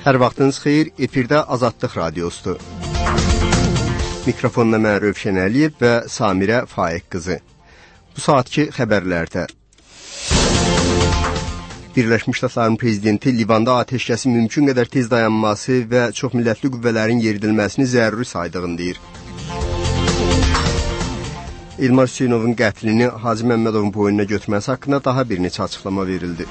Hər vaxtınız xeyir, efirdə Azadlıq Radiosudur. Mikrofonda mən Rövşən Əliyev və Samirə Faiq qızı. Bu saatki xəbərlərdə Birləşmiş Ştatların prezidenti Livanda atəşkəsin mümkün qədər tez dayanması və çoxmillətli qüvvələrin yeridilməsini zəruri saydığını deyir. İlmar Hüseynovun qətlini Hacı Məmmədovun boynuna götürməsi haqqında daha bir neçə açıqlama verildi.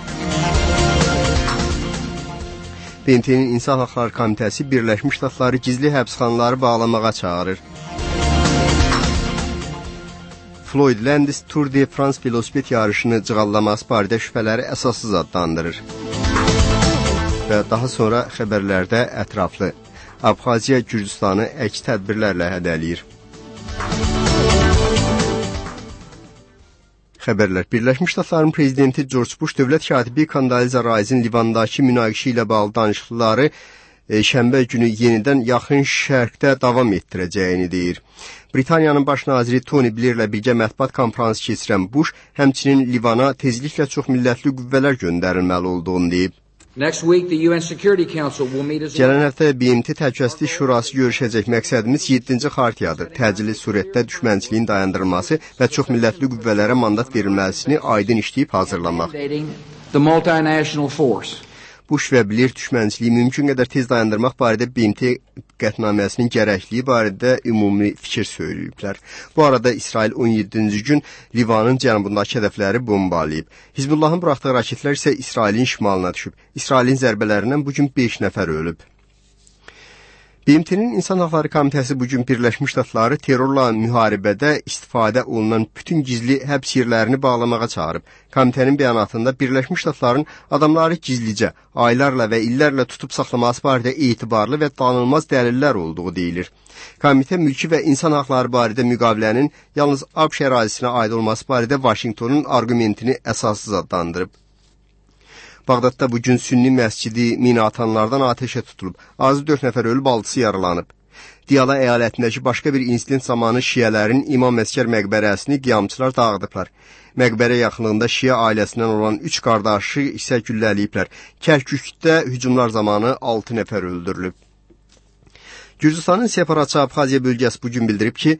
BMT-nin İnsan Haqları Komitəsi Birləşmiş Ştatları gizli həbsxanaları bağlamağa çağırır. Floyd Landis Tour de France velosiped yarışını cığallaması barədə şübhələri əsassız adlandırır. Və daha sonra xəbərlərdə ətraflı. Abxaziya Gürcüstanı əks tədbirlərlə hədələyir. Xəbərlər. Birləşmiş Ştatların prezidenti George Bush dövlət katibi Condoleezza Rice'in Livandakı münaqişə ilə bağlı danışıqları şənbə günü yenidən yaxın şərqdə davam etdirəcəyini deyir. Britaniyanın baş naziri Tony Blair ilə birgə mətbuat konfransı keçirən Bush, həmçinin Livana tezliklə çoxmillətli qüvvələr göndərilməli olduğunu deyib. Gələn həftə BMT Təhlükəsizlik Şurası görüşəcək. Məqsədimiz 7-ci xartiyadır. Təcili surətdə düşmənçiliyin dayandırılması və çoxmillətli qüvvələrə mandat verilməsini aydın işləyib hazırlamaq. Bush və Blair düşmənçiliyi mümkün qədər tez dayandırmaq barədə BMT qətnaməsinin gərəkliyi barədə ümumi fikir söyləyiblər. Bu arada İsrail 17-ci gün Livanın cənubundakı hədəfləri bombalayıb. Hizbullahın buraxdığı raketlər isə İsrailin şimalına düşüb. İsrailin zərbələrindən bugün 5 nəfər ölüb. BMT-nin İnsan Haqları Komitəsi bugün Birləşmiş Ştatları terrorla müharibədə istifadə olunan bütün gizli həbs yerlərini bağlamağa çağırıb. Komitənin bəyanatında Birləşmiş Ştatların adamları gizlicə, aylarla və illərlə tutub saxlaması barədə etibarlı və danılmaz dəlillər olduğu deyilir. Komitə mülki və insan haqları barədə müqavilənin yalnız ABŞ ərazisinə aid olması barədə Vaşinqtonun arqumentini əsassız adlandırıb. Bağdadda bugün Sünni məscidi mina atanlardan atəşə tutulub. Azı 4 nəfər ölüb, 6-sı yaralanıb. Diyala əyalətindəki başqa bir insident zamanı şiələrin İmam Məskər məqbərəsini qiyamçılar dağıdıblar. Məqbərə yaxınlığında şiə ailəsindən olan 3 qardaşı isə gülləliyiblər. Kərkükdə hücumlar zamanı 6 nəfər öldürülüb. Gürcüstanın separatçı Abxaziya bölgəsi bugün bildirib ki,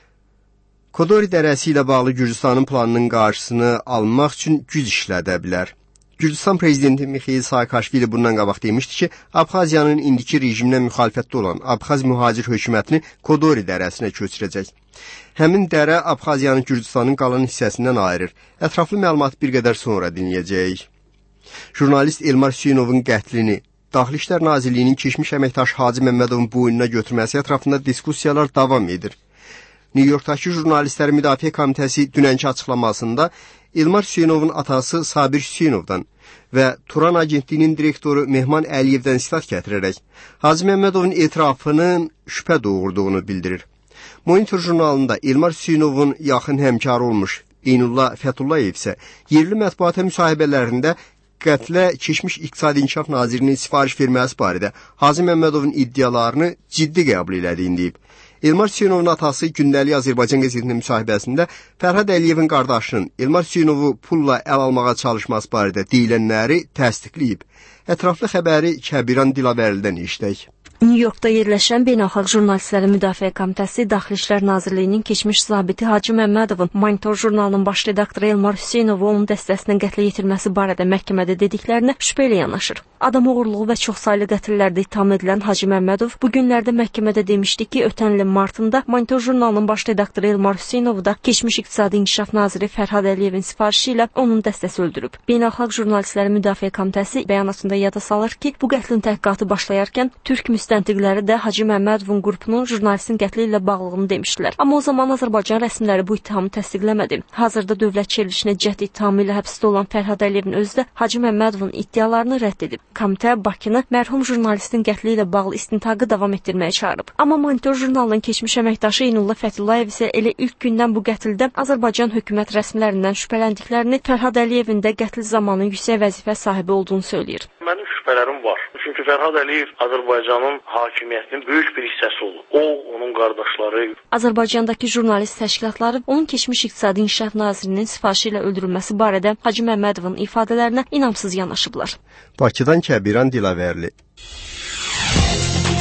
Kodori dərəsi ilə bağlı Gürcüstanın planının qarşısını almaq üçün güc işlədə bilər. Gürcüstan prezidenti Mikhail Saakashvili bundan qabaq demişdi ki, Abxaziyanın indiki rejiminə müxalifətdə olan Abxaz mühacir hökumətini Kodori dərəsinə köçürəcək. Həmin dərə Abxaziyanın Gürcüstanın qalan hissəsindən ayırır. Ətraflı məlumat bir qədər sonra dinləyəcəyik. Jurnalist Elmar Hüseynovun qətlini Daxili İşlər Nazirliyinin keçmiş əməkdaşı Hacı Məmmədovun boynuna götürməsi ətrafında diskussiyalar davam edir. New Yorkdakı Jurnalistlərin Müdafiə Komitəsi dünənki açıqlamasında İlmar Hüseynovun atası Sabir Hüseynovdan və Turan agentliyinin direktoru Mehman Əliyevdən sitat gətirərək Hacı Məmmədovun etirafının şübhə doğurduğunu bildirir. Monitor jurnalında İlmar Hüseynovun yaxın həmkarı olmuş Eynullah Fətullayev isə yerli mətbuata müsahibələrində qətlə keçmiş İqtisadi İnkişaf Nazirinin sifariş verməsi barədə Hacı Məmmədovun iddialarını ciddi qəbul elədiyini deyib. Elmar Hüseynovun atası gündəlik Azərbaycan qəzetinin müsahibəsində Fərhad Əliyevin qardaşının Elmar Hüseynovu pulla əl almağa çalışması barədə deyilənləri təsdiqləyib. Ətraflı xəbəri Kəbiran Dilavərlidən eşidək. New Yorkda yerləşən Beynəlxalq Jurnalistlərin Müdafiə Komitəsi Daxili İşlər Nazirliyinin keçmiş zabiti Hacı Məmmədovun Monitor jurnalının baş redaktoru Elmar Hüseynovu onun dəstəsinin qətlə yetirməsi barədə məhkəmədə dediklərinə şübhə ilə yanaşır. Adam oğurluğu və çoxsaylı qətllərdə ittiham edilən Hacı Məmmədov bu günlərdə məhkəmədə demişdi ki, ötən ilin martında Monitor jurnalının baş redaktoru Elmar Hüseynovu da keçmiş İqtisadi İnkişaf Naziri Fərhad Əliyevin sifarişi ilə onun dəstəsi öldürüb. Beynəlxalq Jurnalistlərin Müdafiə Komitəsi bəyanatında yada salır ki, bu qətlin təhqiqatı başlayarkən Türk müstəntiqləri də Hacı Məmmədovun qrupunun jurnalistin qətli ilə bağlılığını demişdilər. Amma o zaman Azərbaycan rəsmiləri bu ittihamı təsdiqləmədi. Hazırda dövlət çevrilişinə cəhd ittihamı ilə həbsdə olan Fərhad Əliyevin özü də Hacı Məmmədovun iddialarını rədd edib. Komitə Bakını mərhum jurnalistin qətli ilə bağlı istintaqı davam etdirməyə çağırıb. Amma Monitor jurnalının keçmiş əməkdaşı Eynullah Fətullayev isə elə ilk gündən bu qətldə Azərbaycan hökumət rəsmilərindən şübhələndiklərini, Fərhad Əliyevin də qətl zamanı yüksək vəzifə sahibi olduğunu söyləyir. Mənim şübhələrim var. Çünki Fərhad Əliyev Azərbaycanın hakimiyyətinin böyük bir hissəsi olub. O, onun qardaşları. Azərbaycandakı jurnalist təşkilatları onun keçmiş İqtisadi İnkişaf Nazirinin sifarişi ilə öldürülməsi barədə Hacı Məmmədovun ifadələrinə inamsız yanaşıblar. Bakıdan Kəbiran Dilavərli.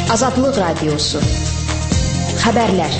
Azadlıq Radiosu. Xəbərlər.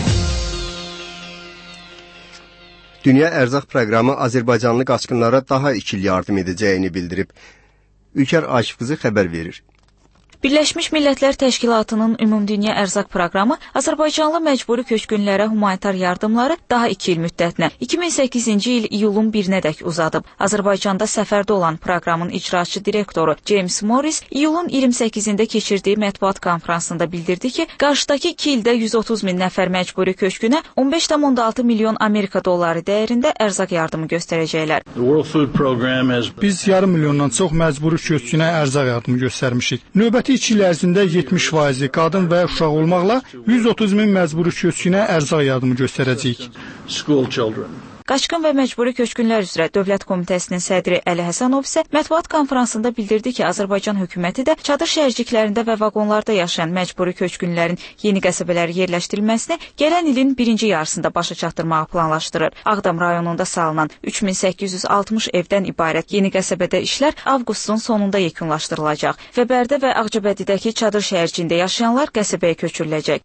Dünya Ərzaq Proqramı Azərbaycanlı qaçqınlara daha 2 il yardım edəcəyini bildirib. Ülkər Akif qızı xəbər verir. Birləşmiş Millətlər Təşkilatının Ümumdünya Ərzaq Proqramı Azərbaycanlı məcburi köçkünlərə humanitar yardımları daha 2 il müddətinə 2008-ci il iyulun 1-nədək uzadıb. Azərbaycanda səfərdə olan proqramın icraçı direktoru James Morris iyulun 28-də keçirdiyi mətbuat konfransında bildirdi ki, qarşıdakı 2 ildə 130 min nəfər məcburi köçkünə 15,6 milyon Amerika dolları dəyərində ərzaq yardımı göstərəcəklər. Biz yarım milyondan çox məcburi köçkünə ərzaq yardımı göstərmişik. Növbəti 2 il ərzində 70% qadın və uşaq olmaqla 130 min məcburi köçkünə ərzaq yardımı göstərəcəyik. Qaçqın və məcburi köçkünlər üzrə Dövlət Komitəsinin sədri Əli Həsənov isə mətbuat konfransında bildirdi ki, Azərbaycan hökuməti də çadır şəhərciklərində və vaqonlarda yaşayan məcburi köçkünlərin yeni qəsəbələrə yerləşdirilməsini gələn ilin birinci yarısında başa çatdırmağı planlaşdırır. Ağdam rayonunda salınan 3860 evdən ibarət yeni qəsəbədə işlər avqustun sonunda yekunlaşdırılacaq və Bərdə və Ağcabədidəki çadır şəhərciyində yaşayanlar qəsəbəyə köçürüləcək.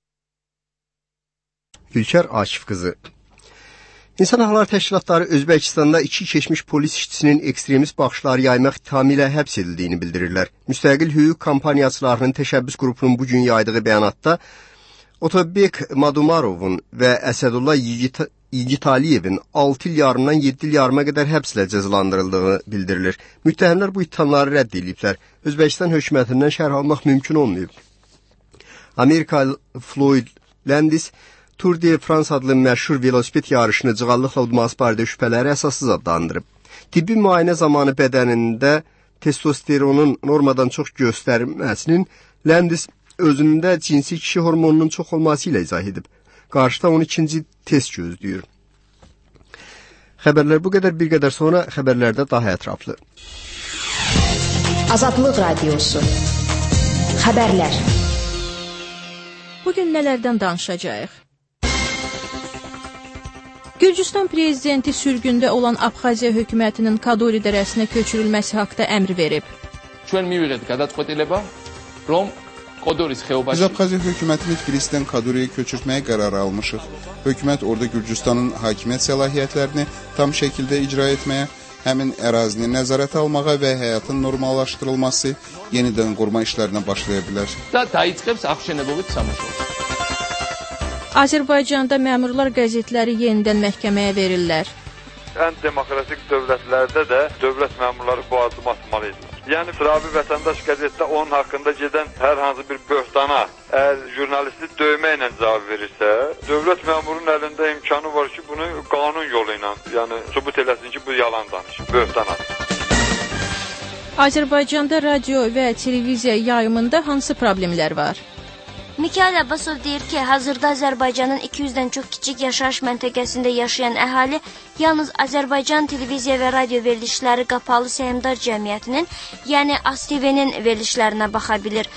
Ülkər Akif qızı. İnsan Haqları Təşkilatları Özbəkistanda 2 keçmiş polis işçisinin ekstremist baxışları yaymaq ittihamı ilə həbs edildiyini bildirirlər. Müstəqil hüquq kampaniyaçılarının təşəbbüs qrupunun bugün yaydığı bəyanatda Otobek Madumarovun və Əsədullah Yigitaliyevin 6 il yarımdan 7 il yarıma qədər həbslə cəzalandırıldığı bildirilir. Müttəhimlər bu ittihamları rədd ediblər. Özbəkistan hökumətindən şərh almaq mümkün olmayıb. Amerikalı Floyd Landis Tour de France adlı məşhur velosiped yarışını cığallıqla udması barədə şübhələri əsassız adlandırıb. Tibbi müayinə zamanı bədənində testosteronun normadan çox göstərməsinin Landis özündə cinsi kişi hormonunun çox olması ilə izah edib. Qarşıda 12-ci test gözləyir. Xəbərlər bu qədər, bir qədər sonra xəbərlərdə daha ətraflı. Azadlıq Radiosu. Xəbərlər. Bugün nələrdən danışacağıq? Gürcüstan prezidenti sürgündə olan Abxaziya hökumətinin Kadori dərəsinə köçürülməsi haqda əmr verib. Biz Abxaziya hökumətini Tbilisdən Kadoriyə köçürtməyə qərar almışıq. Hökumət orada Gürcüstanın hakimiyyət səlahiyyətlərini tam şəkildə icra etməyə, həmin ərazini nəzarət almağa və həyatın normallaşdırılması, yenidən qurma işlərinə başlaya bilər. Azərbaycanda məmurlar qəzetləri yenidən məhkəməyə verirlər. Ən demokratik dövlətlərdə də dövlət məmurları bu addım atmalıdırlar. Yəni, sıravi vətəndaş qəzetdə onun haqqında gedən hər hansı bir böhtana, əgər jurnalisti döymə ilə cavab verirsə, dövlət məmurunun əlində imkanı var ki, bunu qanun yolu ilə, yəni sübut eləsin ki, bu yalan danışır, böhtana. Azərbaycanda radio və televiziya yayımında hansı problemlər var? Mikayıl Abbasov deyir ki, hazırda Azərbaycanın 200-dən çox kiçik yaşayış məntəqəsində yaşayan əhali yalnız Azərbaycan televiziya və radio verilişləri qapalı səhmdar cəmiyyətinin, yəni ASTV-nin verilişlərinə baxa bilir.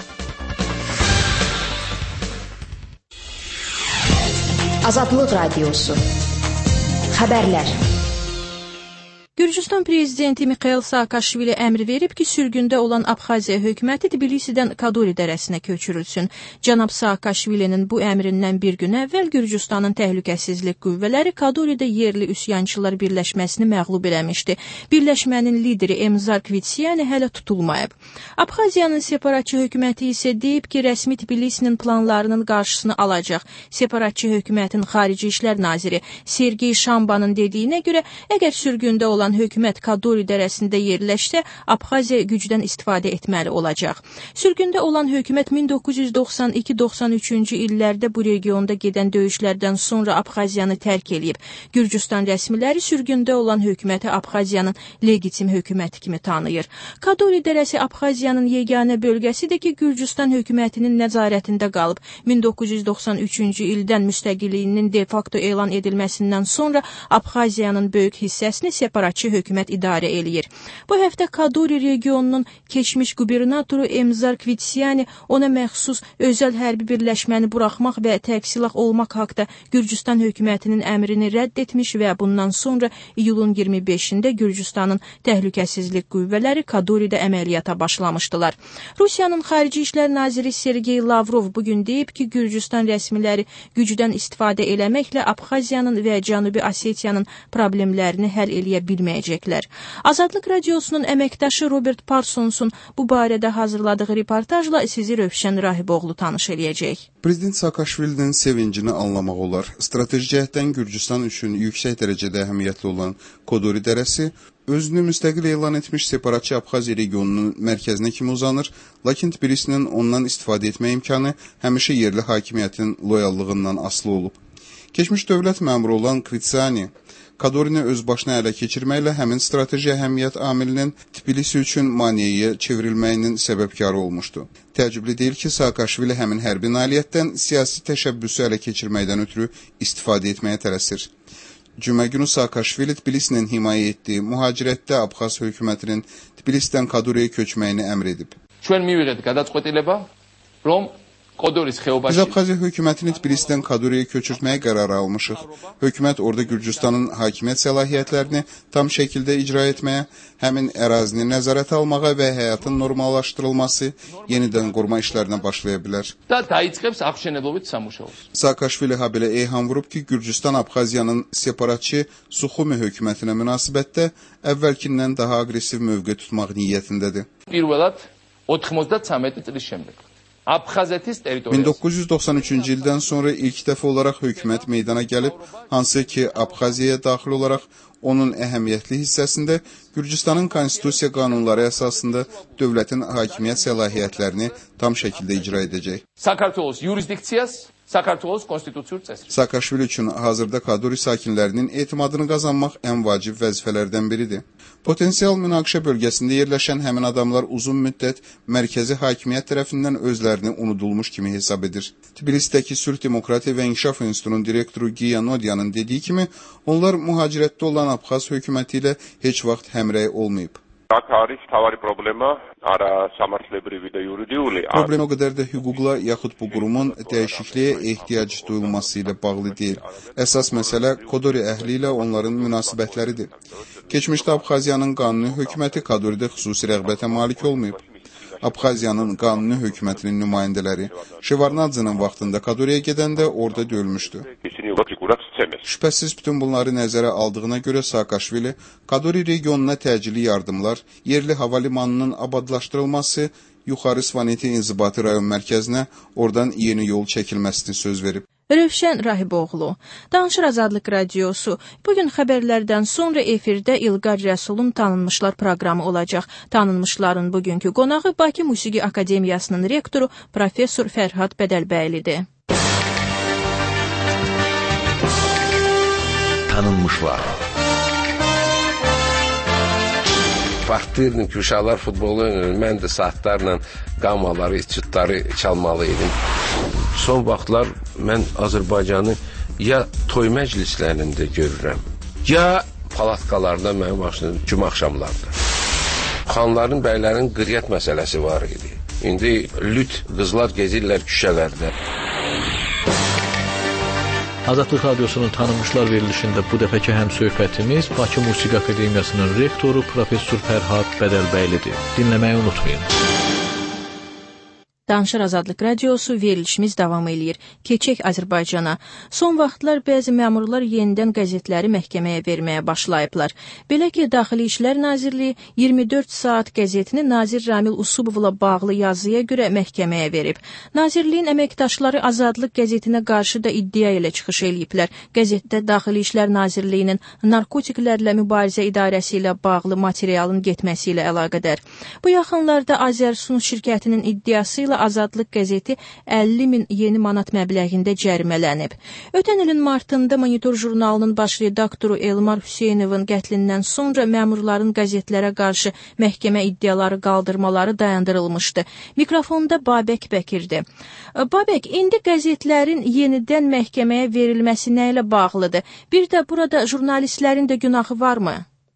Azadlıq Radiosu. Xəbərlər. Gürcüstan prezidenti Mikhail Saakashvili əmr verib ki, sürgündə olan Abxaziya hökuməti Tbilisidən Kadori dərəsinə köçürülsün. Cənab Saakashvilinin bu əmrindən bir gün əvvəl Gürcüstanın təhlükəsizlik qüvvələri Kadoridə yerli üsyançılar birləşməsini məğlub eləmişdi. Birləşmənin lideri Emzar Kvitsiyani hələ tutulmayıb. Abxaziyanın separatçı hökuməti isə deyib ki, rəsmi Tbilisinin planlarının qarşısını alacaq. Separatçı hökumətin xarici işlər naziri Sergey Şambanın dediyinə görə, əgər sürgündə olan hökumət Kadori dərəsində yerləşsə, Abxaziya gücdən istifadə etməli olacaq. Sürgündə olan hökumət 1992-93-cü illərdə bu regionda gedən döyüşlərdən sonra Abxaziyanı tərk edib. Gürcüstan rəsmiləri sürgündə olan hökuməti Abxaziyanın legitim hökuməti kimi tanıyır. Kadori dərəsi Abxaziyanın yeganə bölgəsidir ki, Gürcüstan hökumətinin nəzarətində qalıb. 1993-cü ildən müstəqilliyinin de facto elan edilməsindən sonra Abxaziyanın böyük hissəsini separatçı separatçı hökumət idarə eləyir. Bu həftə Kaduri regionunun keçmiş qubernatoru Emzar Kvitsiani ona məxsus özəl hərbi birləşməni buraxmaq və tərksilah olmaq haqda Gürcüstan hökumətinin əmrini rədd etmiş və bundan sonra iyulun 25-də Gürcüstanın təhlükəsizlik qüvvələri Kaduridə əməliyyata başlamışdılar. Rusiyanın Xarici İşlər Naziri Sergey Lavrov bugün deyib ki, Gürcüstan rəsmiləri gücdən istifadə eləməklə Abxaziyanın və Cənubi Osetiyanın problemlərini həll eləyə bilməyəcəklər. Azadlıq Radiosunun əməkdaşı Robert Parsonsun bu barədə hazırladığı reportajla sizi Rövşən Rahiboğlu tanış eləyəcək. Prezident Saakashvilinin sevincini anlamaq olar. Strateji cəhətdən Gürcüstan üçün yüksək dərəcədə əhəmiyyətli olan Kodori dərəsi özünü müstəqil elan etmiş separatçı Abxaziya regionunun mərkəzinə kimi uzanır, lakin Tbilisinin ondan istifadə etmə imkanı həmişə yerli hakimiyyətin loyallığından asılı olub. Keçmiş dövlət məmuru olan Kvitsiani Kadorini öz başına ələ keçirməklə həmin strateji əhəmiyyət amilinin Tbilisi üçün maneəyə çevrilməyinin səbəbkarı olmuşdu. Təəccüblü deyil ki, Saakashvili həmin hərbi nailiyyətdən siyasi təşəbbüsü ələ keçirməkdən ötürü istifadə etməyə tələsir. Cümə günü Saakashvili Tbilisinin himayə etdiyi mühacirətdə Abxaz hökumətinin Tbilisidən Kaduriyə köçməyini əmr edib. Biz Abxaziya hökumətini Tbilisidən Kaduriyə köçürtməyə qərar almışıq. Hökumət orada Gürcüstanın hakimiyyət səlahiyyətlərini tam şəkildə icra etməyə, həmin ərazini nəzarət almağa və həyatın normallaşdırılması, yenidən qurma işlərinə başlaya bilər. Saakashvili habelə eyham vurub ki, Gürcüstan Abxaziyanın separatçı Suxumi hökummətinə münasibətdə əvvəlkindən daha aqressiv mövqe tutmaq niyyətindədir. 1993-cü ildən sonra ilk dəfə olaraq hökumət meydana gəlib, hansı ki, Abxaziyaya daxil olaraq onun əhəmiyyətli hissəsində Gürcüstanın konstitusiya qanunları əsasında dövlətin hakimiyyət səlahiyyətlərini tam şəkildə icra edəcək. Saakashvili üçün hazırda Kaduri sakinlərinin etimadını qazanmaq ən vacib vəzifələrdən biridir. Potensial münaqişə bölgəsində yerləşən həmin adamlar uzun müddət mərkəzi hakimiyyət tərəfindən özlərini unudulmuş kimi hesab edir. Tbilisidəki Sülh Demokratiya və İnkişaf İnstitutunun direktoru Giya Nodyanın dediyi kimi, onlar mühacirətdə olan Abxaz hökuməti ilə heç vaxt həmrəy olmayıb. Problem o qədər də hüquqla yaxud bu qurumun dəyişikliyə ehtiyac duyulması ilə bağlı deyil. Əsas məsələ Kodori əhli ilə onların münasibətləridir. Keçmişdə Abxaziyanın qanuni hökuməti Kadoridə xüsusi rəğbətə malik olmayıb. Abxaziyanın qanuni hökumətinin nümayəndələri Şevarnadzının vaxtında Kadoriyə gedəndə orada döyülmüşdü. Şübhəsiz bütün bunları nəzərə aldığına görə Saakashvili Kadori regionuna təcili yardımlar, yerli hava limanının abadlaşdırılması, yuxarı Svaneti inzibati rayon mərkəzinə oradan yeni yol çəkilməsini söz verib. Rövşən Rahiboğlu, Danışır Azadlıq Radiosu. Bugün xəbərlərdən sonra efirdə İlqar Rəsulun Tanınmışlar proqramı olacaq. Tanınmışların bugünkü qonağı Bakı Musiqi Akademiyasının rektoru Professor Fərhad Bədəlbəylidir. Tanınmışlar. Vaxtlayırdım ki, uşaqlar futbolu oynayır. Mən də saatlarla qamaları, içutları çalmalıydım. Son vaxtlar mən Azərbaycanı ya toy məclislərində görürəm, ya palatkalarda mənim başımda cümə axşamlarda. Xanların, bəylərin qriyyət məsələsi var idi. İndi lüt qızlar gezirlər küçələrdə. Azadlıq Radiosunun Tanınmışlar verilişində bu dəfəki həmsöhbətimiz Bakı Musiqi Akademiyasının rektoru Professor Fərhad Bədəlbəylidir. Dinləməyi unutmayın. Danışır Azadlıq Radiosu verilişimiz davam eləyir. Keçək Azərbaycana. Son vaxtlar bəzi məmurlar yenidən qəzetləri məhkəməyə verməyə başlayıblar. Belə ki, Daxili İşlər Nazirliyi 24 saat qəzetini Nazir Ramil Usubovla bağlı yazıya görə məhkəməyə verib. Nazirliyin əməkdaşları Azadlıq qəzetinə qarşı da iddia ilə çıxış eləyiblər. Qəzetdə Daxili İşlər Nazirliyinin narkotiklərlə mübarizə idarəsi ilə bağlı materialın getməsi ilə əlaqədar. Bu yaxınlarda Azərsun şirkətinin iddiası ilə Azadlıq qəzeti 50.000 yeni manat məbləğində cərimələnib. Ötən ilin martında Monitor jurnalının baş redaktoru Elmar Hüseynovun qətlindən sonra məmurların qəzetlərə qarşı məhkəmə iddiaları qaldırmaları dayandırılmışdı. Mikrofonda Babək Bəkirdir. Babək, indi qəzetlərin yenidən məhkəməyə verilməsi nə ilə bağlıdır? Bir də burada jurnalistlərin də günahı varmı?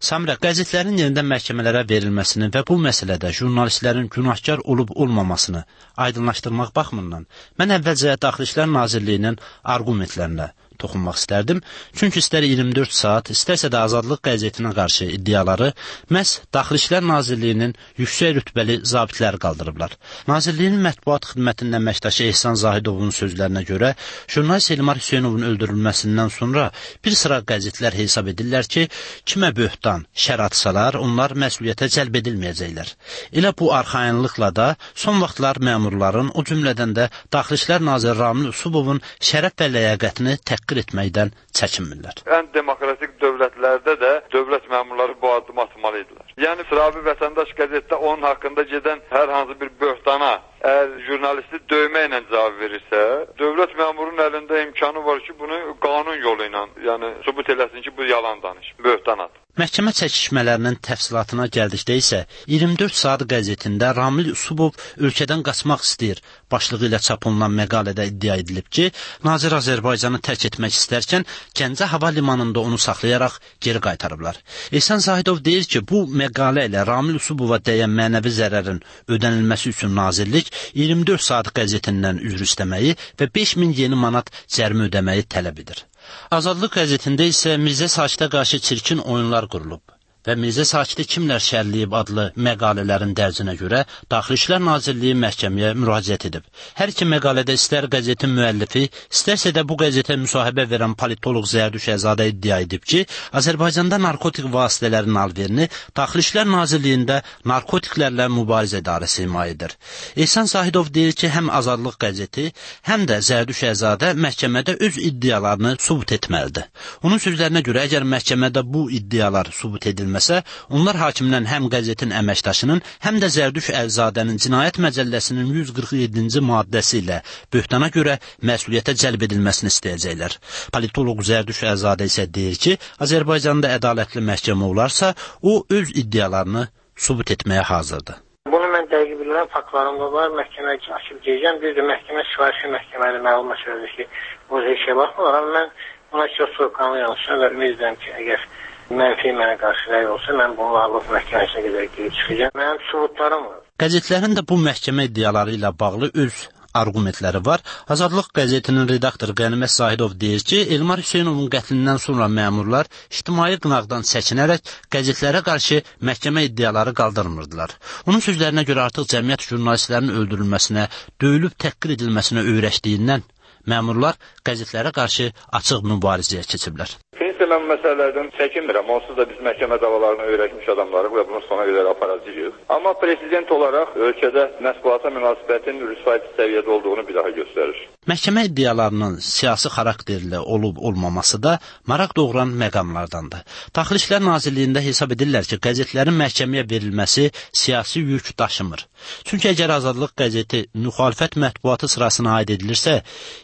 Samira, qəzetlərin yenidən məhkəmələrə verilməsini və bu məsələdə jurnalistlərin günahkar olub-olmamasını aydınlaşdırmaq baxımından mən əvvəlcə Daxili İşlər Nazirliyinin arqumentlərinə toxunmaq istərdim. Çünki istər 24 saat, istərsə də Azadlıq qəzetinə qarşı iddiaları məhz Daxili İşlər Nazirliyinin yüksək rütbəli zabitləri qaldırıblar. Nazirliyin mətbuat xidmətinin əməkdaşı Ehsan Zahidovun sözlərinə görə, jurnalist Elmar Hüseynovun öldürülməsindən sonra bir sıra qəzetlər hesab edirlər ki, kimə böhtan, şər atsalar, onlar məsuliyyətə cəlb edilməyəcəklər. Elə bu arxayınlıqla da son vaxtlar məmurların, o cümlədən də Daxili İşlər Naziri Ramil Usubovun şərəf və ləyaqətini təhqir etməkdən çəkinmirlər. Ən demokratik dövlətlərdə də dövlət məmurları bu addım atmalıdırlar. Yəni, sıravi vətəndaş qəzetdə onun haqqında gedən hər hansı bir böhtana, əgər jurnalisti döyməklə cavab verirsə, dövlət məmurunun əlində imkanı var ki, bunu qanun yolu ilə, yəni sübut eləsin ki, bu yalan danış, böhtan at. Məhkəmə çəkişmələrinin təfsilatına gəldikdə isə 24 saat qəzetində Ramil Usubov ölkədən qaçmaq istəyir başlığı ilə çap olunan məqalədə iddia edilib ki, Nazir Azərbaycanı tərk etmək istərkən Gəncə hava limanında onu saxlayaraq geri qaytarıblar. Ehsan Zahidov deyir ki, bu məqalə ilə Ramil Usubova dəyən mənəvi zərərin ödənilməsi üçün nazirlik 24 saat qəzetindən üzr istəməyi və 5000 yeni manat cərimə ödəməyi tələb edir. Azadlıq qəzetində isə Mirzə Sakitə qarşı çirkin oyunlar qurulub və Mirzə Sakiti kimlər şərləyib adlı məqalələrin dərcinə görə Daxili İşlər Nazirliyi məhkəməyə müraciət edib. Hər iki məqalədə istər qəzetin müəllifi, istərsə də bu qəzetə müsahibə verən politoloq Zərdüş Əzadə iddia edib ki, Azərbaycanda narkotik vasitələrin alverini Daxili İşlər Nazirliyində narkotiklərlə mübarizə idarəsi himayə edir. Ehsan Zahidov deyir ki, həm Azadlıq qəzeti, həm də Zərdüş Əzadə məhkəmədə öz iddialarını sübut etməlidir. Onun sözlərinə görə, əgər məhkəmədə bu iddialar sübut edilməlidir, onlar hakimdən həm qəzetin əməkdaşının, həm də Zərdüş Əzadənin Cinayət Məcəlləsinin 147-ci maddəsi ilə böhtana görə məsuliyyətə cəlb edilməsini istəyəcəklər. Politoloq Zərdüş Əzadə isə deyir ki, Azərbaycanda ədalətli məhkəmə olarsa, o öz iddialarını sübut etməyə hazırdır. Bunu mən dəqiq bilirəm, faktlarım da var, məhkəmə açıb deyəcəm, bir də məhkəmə sifarişi məhkəməli məlumat söylədir ki, bu heç şey baxmırlar, amma mən buna çox soğukkanlı yanlışam və ümid edirəm ki, əgər mənfi mənə qarşı rəy olsa, mən bunu Azadlıq məhkəməsinə qədər girib çıxacağım. Mənim sübutlarım var. Qəzetlərin də bu məhkəmə iddiaları ilə bağlı öz arqumentləri var. Azadlıq qəzetinin redaktoru Qənimət Zahidov deyir ki, Elmar Hüseynovun qətlindən sonra məmurlar ictimai qınaqdan çəkinərək qəzetlərə qarşı məhkəmə iddiaları qaldırmırdılar. Onun sözlərinə görə artıq cəmiyyət jurnalistlərin öldürülməsinə, döyülüb təhqir edilməsinə öyrəşdiyindən məmurlar qəzetlərə qarşı açıq mübarizəyə keçiblər. Mən məsələlərdən çəkinmirəm. Onsuz da biz məhkəmə davalarına öyrəşmiş adamlarıq və bunu sona qədər aparacağıq. Amma prezident olaraq ölkədə mətbuata münasibətin rüsvayət səviyyədə olduğunu bir daha göstərir. Məhkəmə iddialarının siyasi xarakterli olub-olmaması da maraq doğuran məqamlardandır. Daxili İşlər Nazirliyində hesab edirlər ki, qəzetlərin məhkəməyə verilməsi siyasi yük daşımır. Çünki əgər Azadlıq qəzeti müxalifət mətbuatı sırasına aid edilirsə,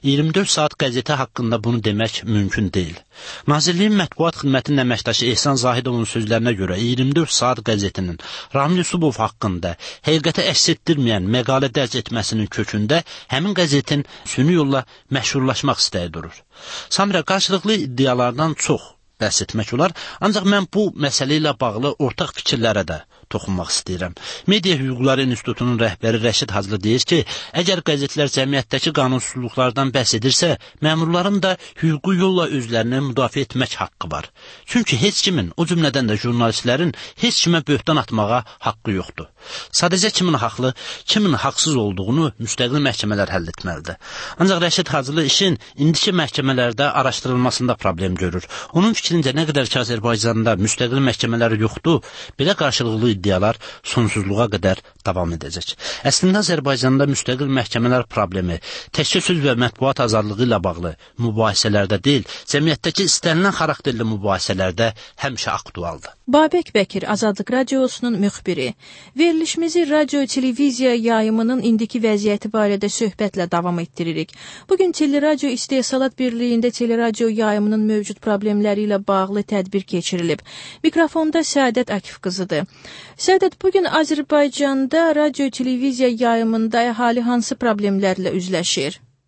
24 saat qəzeti haqqında bunu demək mümkün deyil. Nazirliyin mətbuat xidmətinin əməkdaşı Ehsan Zahidovun sözlərinə görə 24 saat qəzetinin Ramil Usubov haqqında həqiqətə əks etdirməyən məqalə dərc etməsinin kökündə həmin qəzetin süni yolla məşhurlaşmaq istəyi durur. Samira, qarşılıqlı iddialardan çox bəhs etmək olar, ancaq mən bu məsələ ilə bağlı ortaq fikirlərə də toxunmaq istəyirəm. Media Hüquqları İnstitutunun rəhbəri Rəşid Haclı deyir ki, əgər qəzetlər cəmiyyətdəki qanunsuzluqlardan bəhs edirsə, məmurların da hüquqi yolla özlərini müdafiə etmək haqqı var. Çünki heç kimin, o cümlədən də jurnalistlərin heç kimə böhtan atmağa haqqı yoxdur. Sadəcə kimin haqlı, kimin haqsız olduğunu müstəqil məhkəmələr həll etməlidir. Ancaq Rəşid Haclı işin indiki məhkəmələrdə araşdırılmasında problem görür. Onun fikrincə nə qədər ki Azərbaycanda müstəqil məhkəmələr yoxdur, belə qarşılıqlı iddialar sonsuzluğa qədər davam edəcək. Əslində Azərbaycanda müstəqil məhkəmələr problemi təkcə söz və mətbuat azadlığı ilə bağlı mübahisələrdə deyil, cəmiyyətdəki istənilən xarakterli mübahisələrdə həmişə aktualdır. Babək Bəkir, Azadlıq Radiosunun müxbiri. Verilişimizi radio-televiziya yayımının indiki vəziyyəti barədə söhbətlə davam etdiririk. Bugün Teleradio İstehsalat Birliyində teleradio yayımının mövcud problemləri ilə bağlı tədbir keçirilib. Mikrofonda Səadət Akif qızıdır. Səadət, bugün Azərbaycanda radio-televiziya yayımında əhali hansı problemlərlə üzləşir?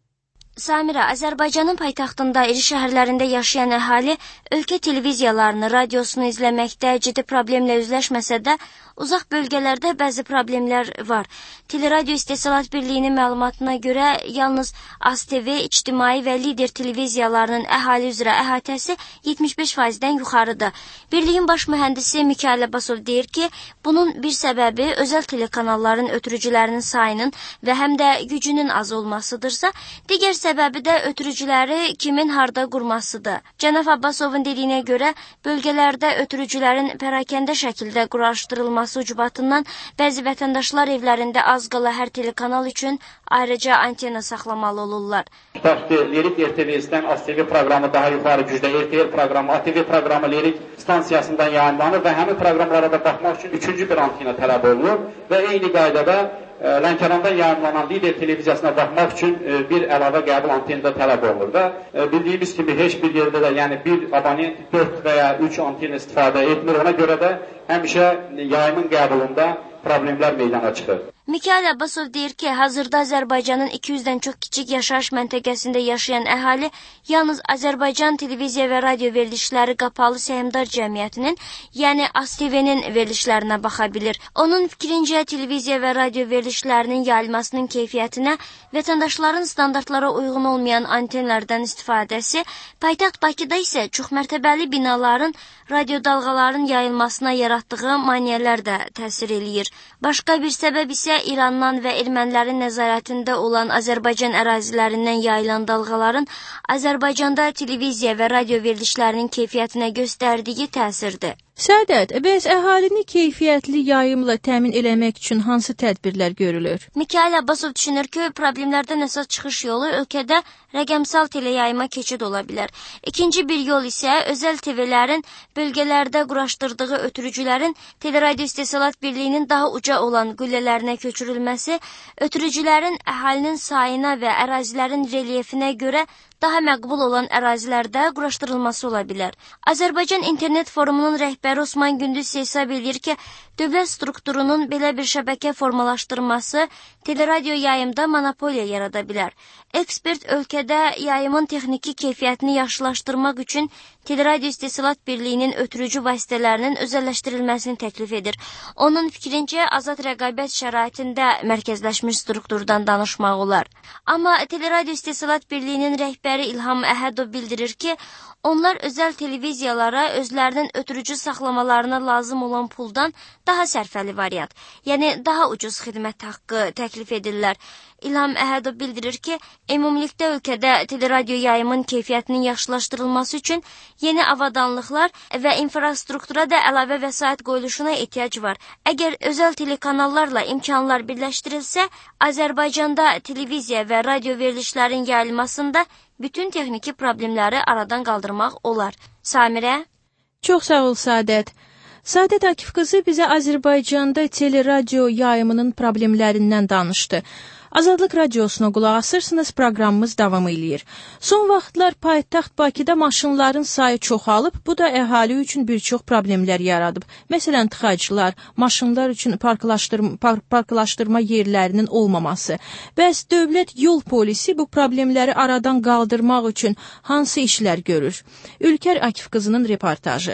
Samirə, Azərbaycanın paytaxtında, iri şəhərlərində yaşayan əhali ölkə televiziyalarını, radiosunu izləməkdə ciddi problemlə üzləşməsə də, uzaq bölgələrdə bəzi problemlər var. Teleradio İstehsalat Birliyinin məlumatına görə yalnız AzTV, İctimai və Lider televiziyalarının əhali üzrə əhatəsi 75%-dən yuxarıdır. Birliyin baş mühəndisi Mikail Abbasov deyir ki, bunun bir səbəbi özəl telekanalların ötürücülərinin sayının və həm də gücünün az olmasıdırsa, digər səbəbi də ötürücüləri kimin harda qurmasıdır. Cənab Abbasovun dediyinə görə, bölgələrdə ötürücülərin pərakəndə şəkildə quraşdırılması ucbatından bəzi vətəndaşlar evlərində az qala hər telekanal üçün ayrıca antena saxlamalı olurlar. Tutaq ki, Lirik RTVS-dən AzTV proqramı daha yuxarı gücdə, RTL proqramı, ATV proqramı Lirik stansiyasından yayınlanır və həmin proqramlara da baxmaq üçün üçüncü bir antena tələb olunur və eyni qaydada Lənkərandan yayınlanan Lider televiziyasına baxmaq üçün bir əlavə qəbul anteni tələb olunur və bildiyimiz kimi heç bir yerdə də, yəni bir abonent 4 və ya 3 antena istifadə etmir. Ona görə də həmişə yayımın qəbulunda problemlər meydana çıxır. Mikail Abbasov deyir ki, hazırda Azərbaycanın 200-dən çox kiçik yaşayış məntəqəsində yaşayan əhali yalnız Azərbaycan televiziya və radio verilişləri qapalı səhmdar cəmiyyətinin, yəni AzTV-nin verilişlərinə baxa bilir. Onun fikrincə, televiziya və radio verilişlərinin yayılmasının keyfiyyətinə, vətəndaşların standartlara uyğun olmayan antenlərdən istifadəsi, paytaxt Bakıda isə çoxmərtəbəli binaların radio dalğaların yayılmasına yaratdığı maneələr də təsir eləyir. Başqa bir səbəb isə İrandan və ermənilərin nəzarətində olan Azərbaycan ərazilərindən yayılan dalğaların Azərbaycanda televiziya və radio verilişlərinin keyfiyyətinə göstərdiyi təsirdir. Səadət, bəs əhalini keyfiyyətli yayımla təmin eləmək üçün hansı tədbirlər görülür? Mikail Abbasov düşünür ki, problemlərdən əsas çıxış yolu ölkədə rəqəmsal teleyayıma keçid ola bilər. İkinci bir yol isə özəl TV-lərin bölgələrdə quraşdırdığı ötürücülərin Teleradio İstehsalat Birliyinin daha uca olan qüllələrinə köçürülməsi, ötürücülərin əhalinin sayına və ərazilərin relyefinə görə daha məqbul olan ərazilərdə quraşdırılması ola bilər. Azərbaycan İnternet Forumunun rəhbəri Osman Gündüz hesab edir ki, dövlət strukturunun belə bir şəbəkə formalaşdırması teleradio yayımda monopoliya yarada bilər. Ekspert ölkədə yayımın texniki keyfiyyətini yaxşılaşdırmaq üçün Teleradio İstehsalat Birliyinin ötürücü vasitələrinin özəlləşdirilməsini təklif edir. Onun fikrincə, azad rəqabət şəraitində mərkəzləşmiş strukturdan danışmaq olar. Amma Teleradio İstehsalat Birliyinin rəhbəri İlham Əhədov bildirir ki, onlar özəl televiziyalara özlərinin ötürücü saxlamalarına lazım olan puldan daha sərfəli variant, yəni daha ucuz xidmət haqqı təklif edirlər. İlham Əhədov bildirir ki, ümumilikdə ölkədə teleradio yayımın keyfiyyətinin yaxşılaşdırılması üçün yeni avadanlıqlar və infrastruktura da əlavə vəsait qoyuluşuna ehtiyac var. Əgər özəl telekanallarla imkanlar birləşdirilsə, Azərbaycanda televiziya və radio verilişlərin yayılmasında bütün texniki problemləri aradan qaldırmaq olar. Samirə? Çox sağ ol, Səadət. Səadət Akif qızı bizə Azərbaycanda teleradio yayımının problemlərindən danışdı. Azadlıq Radiosuna qulaq asırsınız, proqramımız davam edir. Son vaxtlar paytaxt Bakıda maşınların sayı çoxalıb, bu da əhali üçün bir çox problemlər yaradıb. Məsələn, tıxaclar, maşınlar üçün parklaşdırma yerlərinin olmaması. Bəs dövlət yol polisi bu problemləri aradan qaldırmaq üçün hansı işlər görür? Ülker Akif qızının reportajı.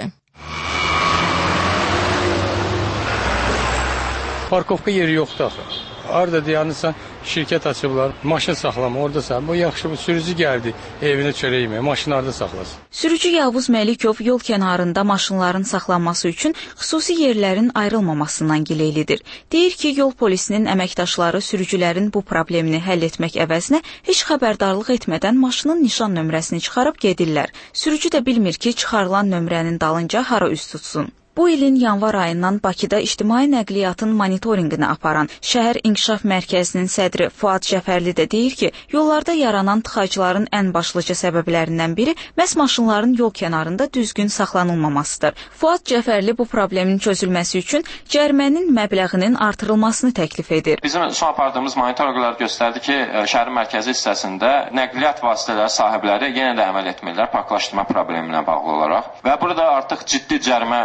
Parkovka yeri yoxdur axı. Harada dayanırsan, şirkət açıblar, maşın saxlama, oradasan. Bu yaxşı, bu sürücü gəldi, evinə çörək yeməyə, maşını harada saxlasın? Sürücü Yavuz Məlikov yol kənarında maşınların saxlanması üçün xüsusi yerlərin ayrılmamasından gileylidir. Deyir ki, yol polisinin əməkdaşları sürücülərin bu problemini həll etmək əvəzinə heç xəbərdarlıq etmədən maşının nişan nömrəsini çıxarıb gedirlər. Sürücü də bilmir ki, çıxarılan nömrənin dalınca hara üst tutsun. Bu ilin yanvar ayından Bakıda ictimai nəqliyyatın monitorinqini aparan Şəhər İnkişaf Mərkəzinin sədri Fuad Cəfərli də deyir ki, yollarda yaranan tıxacların ən başlıca səbəblərindən biri məhz maşınların yol kənarında düzgün saxlanılmamasıdır. Fuad Cəfərli bu problemin çözülməsi üçün cərimənin məbləğinin artırılmasını təklif edir. Bizim son apardığımız monitorinqlər göstərdi ki, şəhərin mərkəzi hissəsində nəqliyyat vasitələri sahibləri yenə də əməl etmirlər parklaşdırma probleminə bağlı olaraq və burada artıq ciddi cərimə üsulunu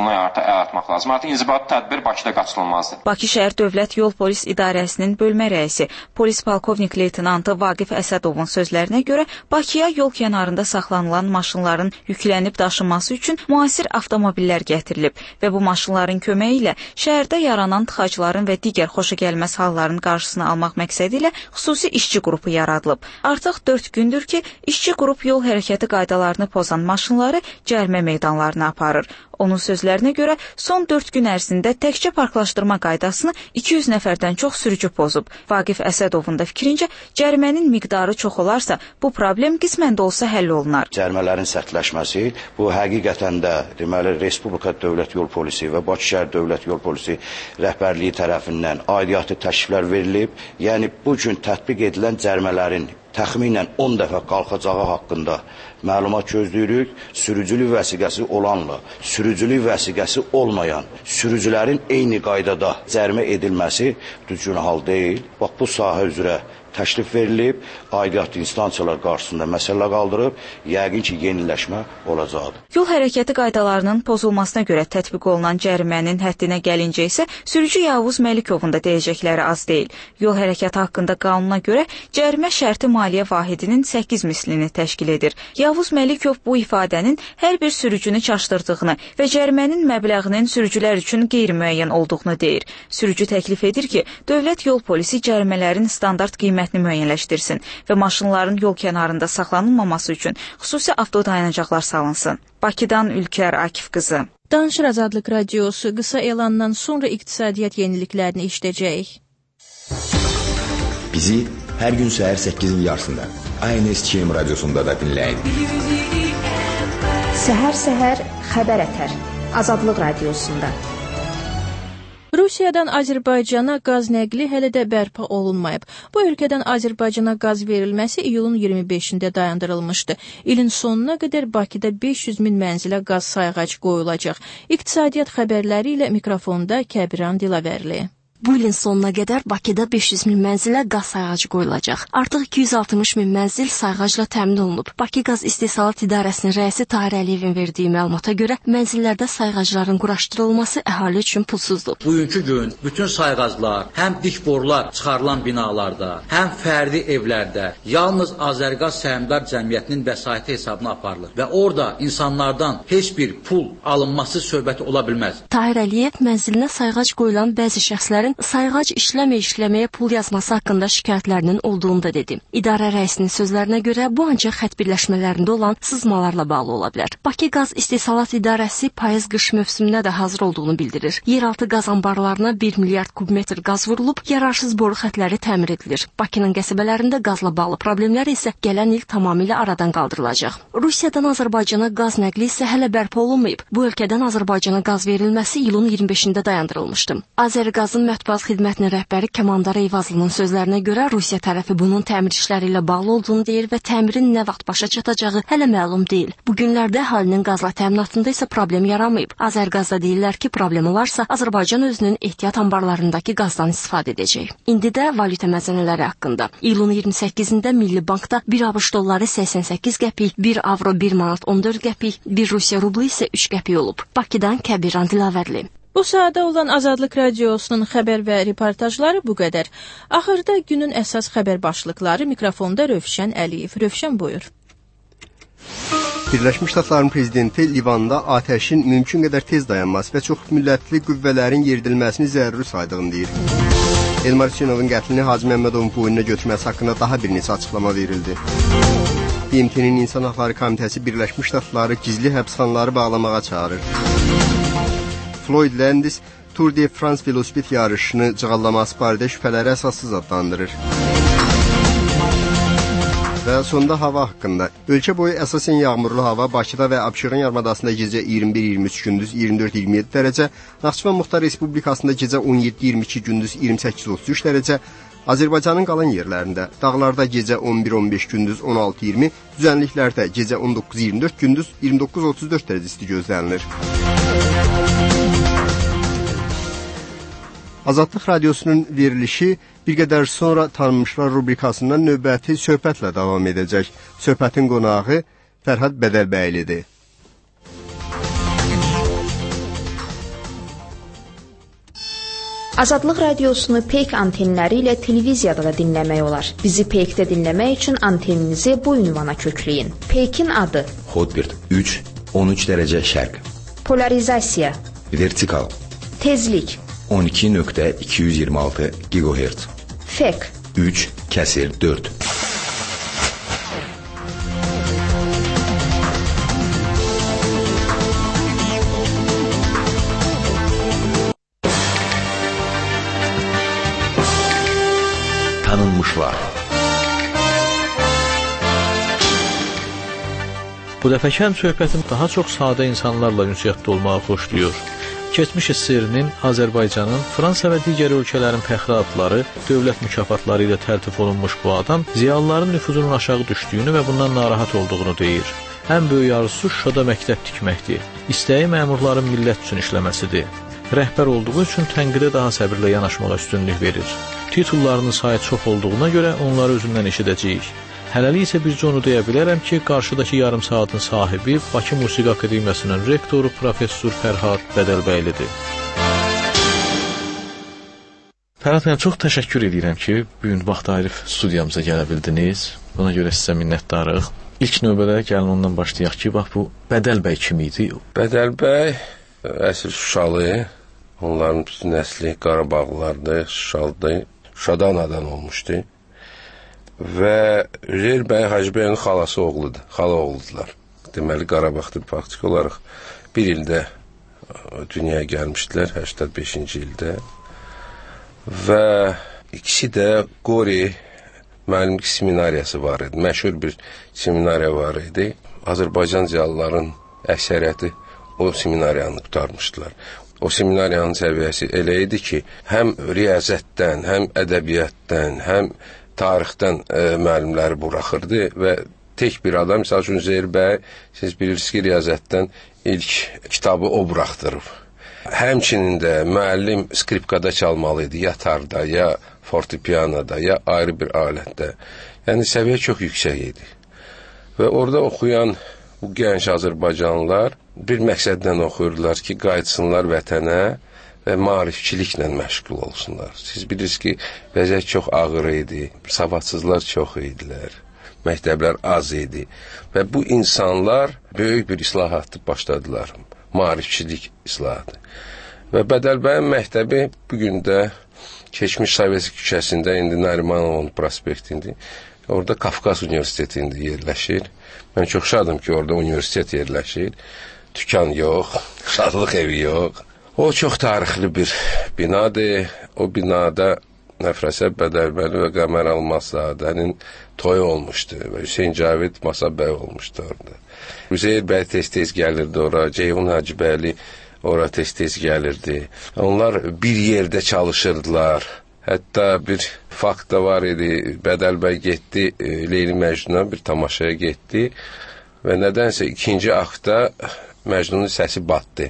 bundan əl atmaq lazım. Artıq inzibati tədbir Bakıda qaçılmazdır. Bakı şəhər Dövlət Yol Polis İdarəsinin bölmə rəisi polis polkovnik leytenantı Vaqif Əsədovun sözlərinə görə Bakıya yol kənarında saxlanılan maşınların yüklənib daşınması üçün müasir avtomobillər gətirilib və bu maşınların köməyi ilə şəhərdə yaranan tıxacların və digər xoşagəlməz halların qarşısını almaq məqsədi ilə xüsusi işçi qrupu yaradılıb. Artıq 4 gündür ki, işçi qrup yol hərəkəti qaydalarını pozan maşınları cərimə meydanlarına aparır. Onun sözlərinə görə son 4 gün ərzində təkcə parklaşdırma qaydasını 200 nəfərdən çox sürücü pozub. Vaqif Əsədovun da fikrincə, cərimənin miqdarı çox olarsa, bu problem qismən də olsa həll olunar. Cərimələrin sərtləşməsi, bu həqiqətən də deməli Respublika Dövlət Yol Polisi və Bakı şəhər Dövlət Yol Polisi rəhbərliyi tərəfindən aidiyyatı təkliflər verilib. Yəni bu gün tətbiq edilən cərimələrin təxminən 10 dəfə qalxacağı haqqında məlumat gözləyirik. Sürücülük vəsiqəsi olanla sürücülük vəsiqəsi olmayan sürücülərin eyni qaydada cərimə edilməsi düzgün hal deyil. Bax bu sahə üzrə təklif verilib, aidiyyatlı instansiyalar qarşısında məsələ qaldırıb, yəqin ki, yeniləşmə olacaqdır. Yol hərəkəti qaydalarının pozulmasına görə tətbiq olunan cərimənin həddinə gəlincə isə sürücü Yavuz Məlikovun da deyəcəkləri az deyil. Yol hərəkəti haqqında qanuna görə cərimə şərti maliyyə vahidinin 8 mislini təşkil edir. Yavuz Məlikov bu ifadənin hər bir sürücünü çaşdırdığını və cərimənin məbləğinin sürücülər üçün qeyri-müəyyən olduğunu deyir. Sürücü təklif edir ki, Dövlət Yol Polisi cərimələrin standart qiymətini müəyyənləşdirsin və maşınların yol kənarında saxlanılmaması üçün xüsusi avtodayanacaqlar salınsın. Bakıdan Ülkər Akif qızı. Danışır Azadlıq Radiosu qısa elandan sonra iqtisadiyyat yeniliklərini işləyəcəyik. Bizi hər gün səhər 8-in yarısında ANS-KM radiosunda da dinləyin. Səhər-səhər xəbər ətər Azadlıq Radiosunda. Rusiyadan Azərbaycana qaz nəqli hələ də bərpa olunmayıb. Bu ölkədən Azərbaycana qaz verilməsi iyulun 25-də dayandırılmışdı. İlin sonuna qədər Bakıda 500 min mənzilə qaz sayğacı qoyulacaq. İqtisadiyyat xəbərləri ilə mikrofonda Kəbiran Dilavərli. Bu ilin sonuna qədər Bakıda 500 min mənzilə qaz sayğacı qoyulacaq. Artıq 260 min mənzil sayğacla təmin olunub. Bakı Qaz İstehsalat İdarəsinin rəisi Tahir Əliyevin verdiyi məlumata görə mənzillərdə sayğacların quraşdırılması əhali üçün pulsuzdur. Bugünkü gün bütün sayğaclar, həm dik borular çıxarılan binalarda, həm fərdi evlərdə yalnız Azərqaz Səhmdar Cəmiyyətinin vəsaiti hesabına aparılır və orada insanlardan heç bir pul alınması söhbəti ola bilməz. Tahir Əliyev mənzilinə sayğac qoyulan bəzi şəxslərin sayğac işləməyə pul yazması haqqında şikayətlərinin olduğunu da dedi. İdarə rəisinin sözlərinə görə bu ancaq xətt birləşmələrində olan sızmalarla bağlı ola bilər. Bakı Qaz İstehsalat İdarəsi payız-qış mövsümünə də hazır olduğunu bildirir. Yeraltı qaz anbarlarına 1 milyard kubmetr qaz vurulub, yararsız boru xətləri təmir edilir. Bakının qəsəbələrində qazla bağlı problemlər isə gələn il tamamilə aradan qaldırılacaq. Rusiyadan Azərbaycana qaz nəqli isə hələ bərpa olunmayıb. Bu ölkədən Azərbaycana qaz verilməsi iyulun 25-də dayandırılmışdı. Azərqazın Mətbuat Xidmətinin rəhbəri Kəmandar Eyvazlının sözlərinə görə Rusiya tərəfi bunun təmir işləri ilə bağlı olduğunu deyir və təmirin nə vaxt başa çatacağı hələ məlum deyil. Bu günlərdə əhalinin qazla təminatında isə problem yaranmayıb. Azərqazda deyirlər ki, problem olarsa Azərbaycan özünün ehtiyat anbarlarındakı qazdan istifadə edəcək. İndi də valyuta məzənələri haqqında. İyulun 28-də Milli Bankda 1 ABŞ dolları 88 qəpik, 1 avro 1 manat 14 qəpik, 1 Rusiya rublu isə 3 qəpik olub. Bakıdan Kəbiran Dilavərli. Bu saata olan Azadlıq Radiosunun xəbər və reportajları bu qədər. Axırda günün əsas xəbər başlıqları mikrofonda Rövşən Əliyev. Rövşən buyur. Birləşmiş Ştatların prezidenti Livanda atəşin mümkün qədər tez dayanması və çox millətli qüvvələrin yeridilməsini zəruri saydığını deyir. Elmar Hüseynovun qətlini Hacı Məmmədovun boynuna götürməsi haqqında daha bir neçə açıqlama verildi. BMT-nin İnsan Haqları Komitəsi Birləşmiş Ştatları gizli həbsxanaları bağlamağa çağırır. Floyd Landis Tour de France velosiped yarışını cığallaması barədə şübhələri əsassız adlandırır. Və sonda hava haqqında. Ölkə boyu əsasən yağmurlu hava, Bakıda və Abşeron yarımadasında gecə 21-23, gündüz 24-27 dərəcə, Naxçıvan Muxtar Respublikasında gecə 17-22, gündüz 28-33 dərəcə, Azərbaycanın qalan yerlərində, dağlarda gecə 11-15, gündüz 16-20, düzənliklərdə gecə 19-24, gündüz 29-34 dərəcə isti gözlənilir. Azadlıq Radiosunun verilişi bir qədər sonra tanınmışlar rubrikasından növbəti söhbətlə davam edəcək. Söhbətin qonağı Fərhad Bədəlbəylidir. Azadlıq radiosunu Peyk antenləri ilə televiziyada da dinləmək olar. Bizi Peykdə dinləmək üçün anteninizi bu ünvana kökləyin. Peykin adı: Hotbird 3, 13 dərəcə şərq. Polarizasiya: Vertikal. Tezlik: 12.226 GHz. Fek: 3/4. Tanınmışlar. Bu dəfəki həmsöhbətim daha çox sadə insanlarla ünsiyyətdə olmağı xoşlayır. Keçmiş SSR-nin, Azərbaycanın, Fransa və digər ölkələrin fəxri adları, dövlət mükafatları ilə təltif olunmuş bu adam ziyalıların nüfuzunun aşağı düşdüyünü və bundan narahat olduğunu deyir. Ən böyük arzusu Şuşada məktəb tikməkdir. İstəyi məmurların millət üçün işləməsidir. Rəhbər olduğu üçün tənqidə daha səbirlə yanaşmağa üstünlük verir. Titullarının sayı çox olduğuna görə onları özündən eşidəcəyik. Hələlik isə bircə onu deyə bilərəm ki, qarşıdakı yarım saatın sahibi Bakı Musiqi Akademiyasının rektoru Professor Fərhad Bədəlbəylidir. Fərhad bəy, çox təşəkkür edirəm ki, bugün vaxt ayırıb studiyamıza gələ bildiniz. Buna görə sizə minnətdarıq. İlk növbədə gəlin ondan başlayaq ki, bax bu Bədəlbəy kim idi? Bədəlbəy əsl Şuşalı, onların bütün nəsli Qarabağlılardır, Şuşalıdır. Şuşada anadan olmuşdu. Və Üzeyir bəy Hacıbəyinin xalası oğludur, xala oğludular. Deməli, Qarabağda praktik olaraq bir ildə dünyaya gəlmişdilər, 85-ci ildə. Və ikisi də Qori müəllimlik seminariyası var idi, məşhur bir seminariya var idi. Azərbaycan ziyalıların əksəriyyəti o seminariyanı qutarmışdılar. O seminariyanın səviyyəsi elə idi ki, həm riyaziyyatdan, həm ədəbiyyatdan, həm tarixdən müəllimləri buraxırdı və tek bir adam, misal üçün Üzeyir bəy, siz bilirsiniz ki, riyaziyyatdan ilk kitabı o buraxdırıb. Həmçinin də müəllim skripkada çalmalı idi, ya tarda, ya fortepianoda, ya ayrı bir alətdə. Yəni, səviyyə çox yüksək idi. Və orada oxuyan bu gənc Azərbaycanlılar bir məqsədlə oxuyurdular ki, qayıtsınlar vətənə və maarifçiliklə məşğul olsunlar. Siz bilirsiniz ki, vəziyyət çox ağır idi, savadsızlar çox idilər, məktəblər az idi və bu insanlar böyük bir islahatı başladılar, maarifçilik islahatı. Və Bədəlbəyin məktəbi bugün də keçmiş Sovet küçəsində, indi Narimanovun prospektində, orada Qafqaz Universitetində yerləşir. Mən çox şadım ki, orada universitet yerləşir, tükan yox, şadlıq evi yox. O çox tarixli bir binadır. O binada Nəfrəsə Bədəlbəli və Qəmər Almazadənin toyu olmuşdu və Hüseyin Cavid Masabəy olmuşdu orada. Üzeyir bəy tez-tez gəlirdi ora, Ceyhun Hacıbəyli ora tez-tez gəlirdi. Onlar bir yerdə çalışırdılar. Hətta bir fakt da var idi, Bədəlbəy getdi, Leyli Məcnuna bir tamaşaya getdi və nədənsə ikinci aktda Məcnunun səsi batdı.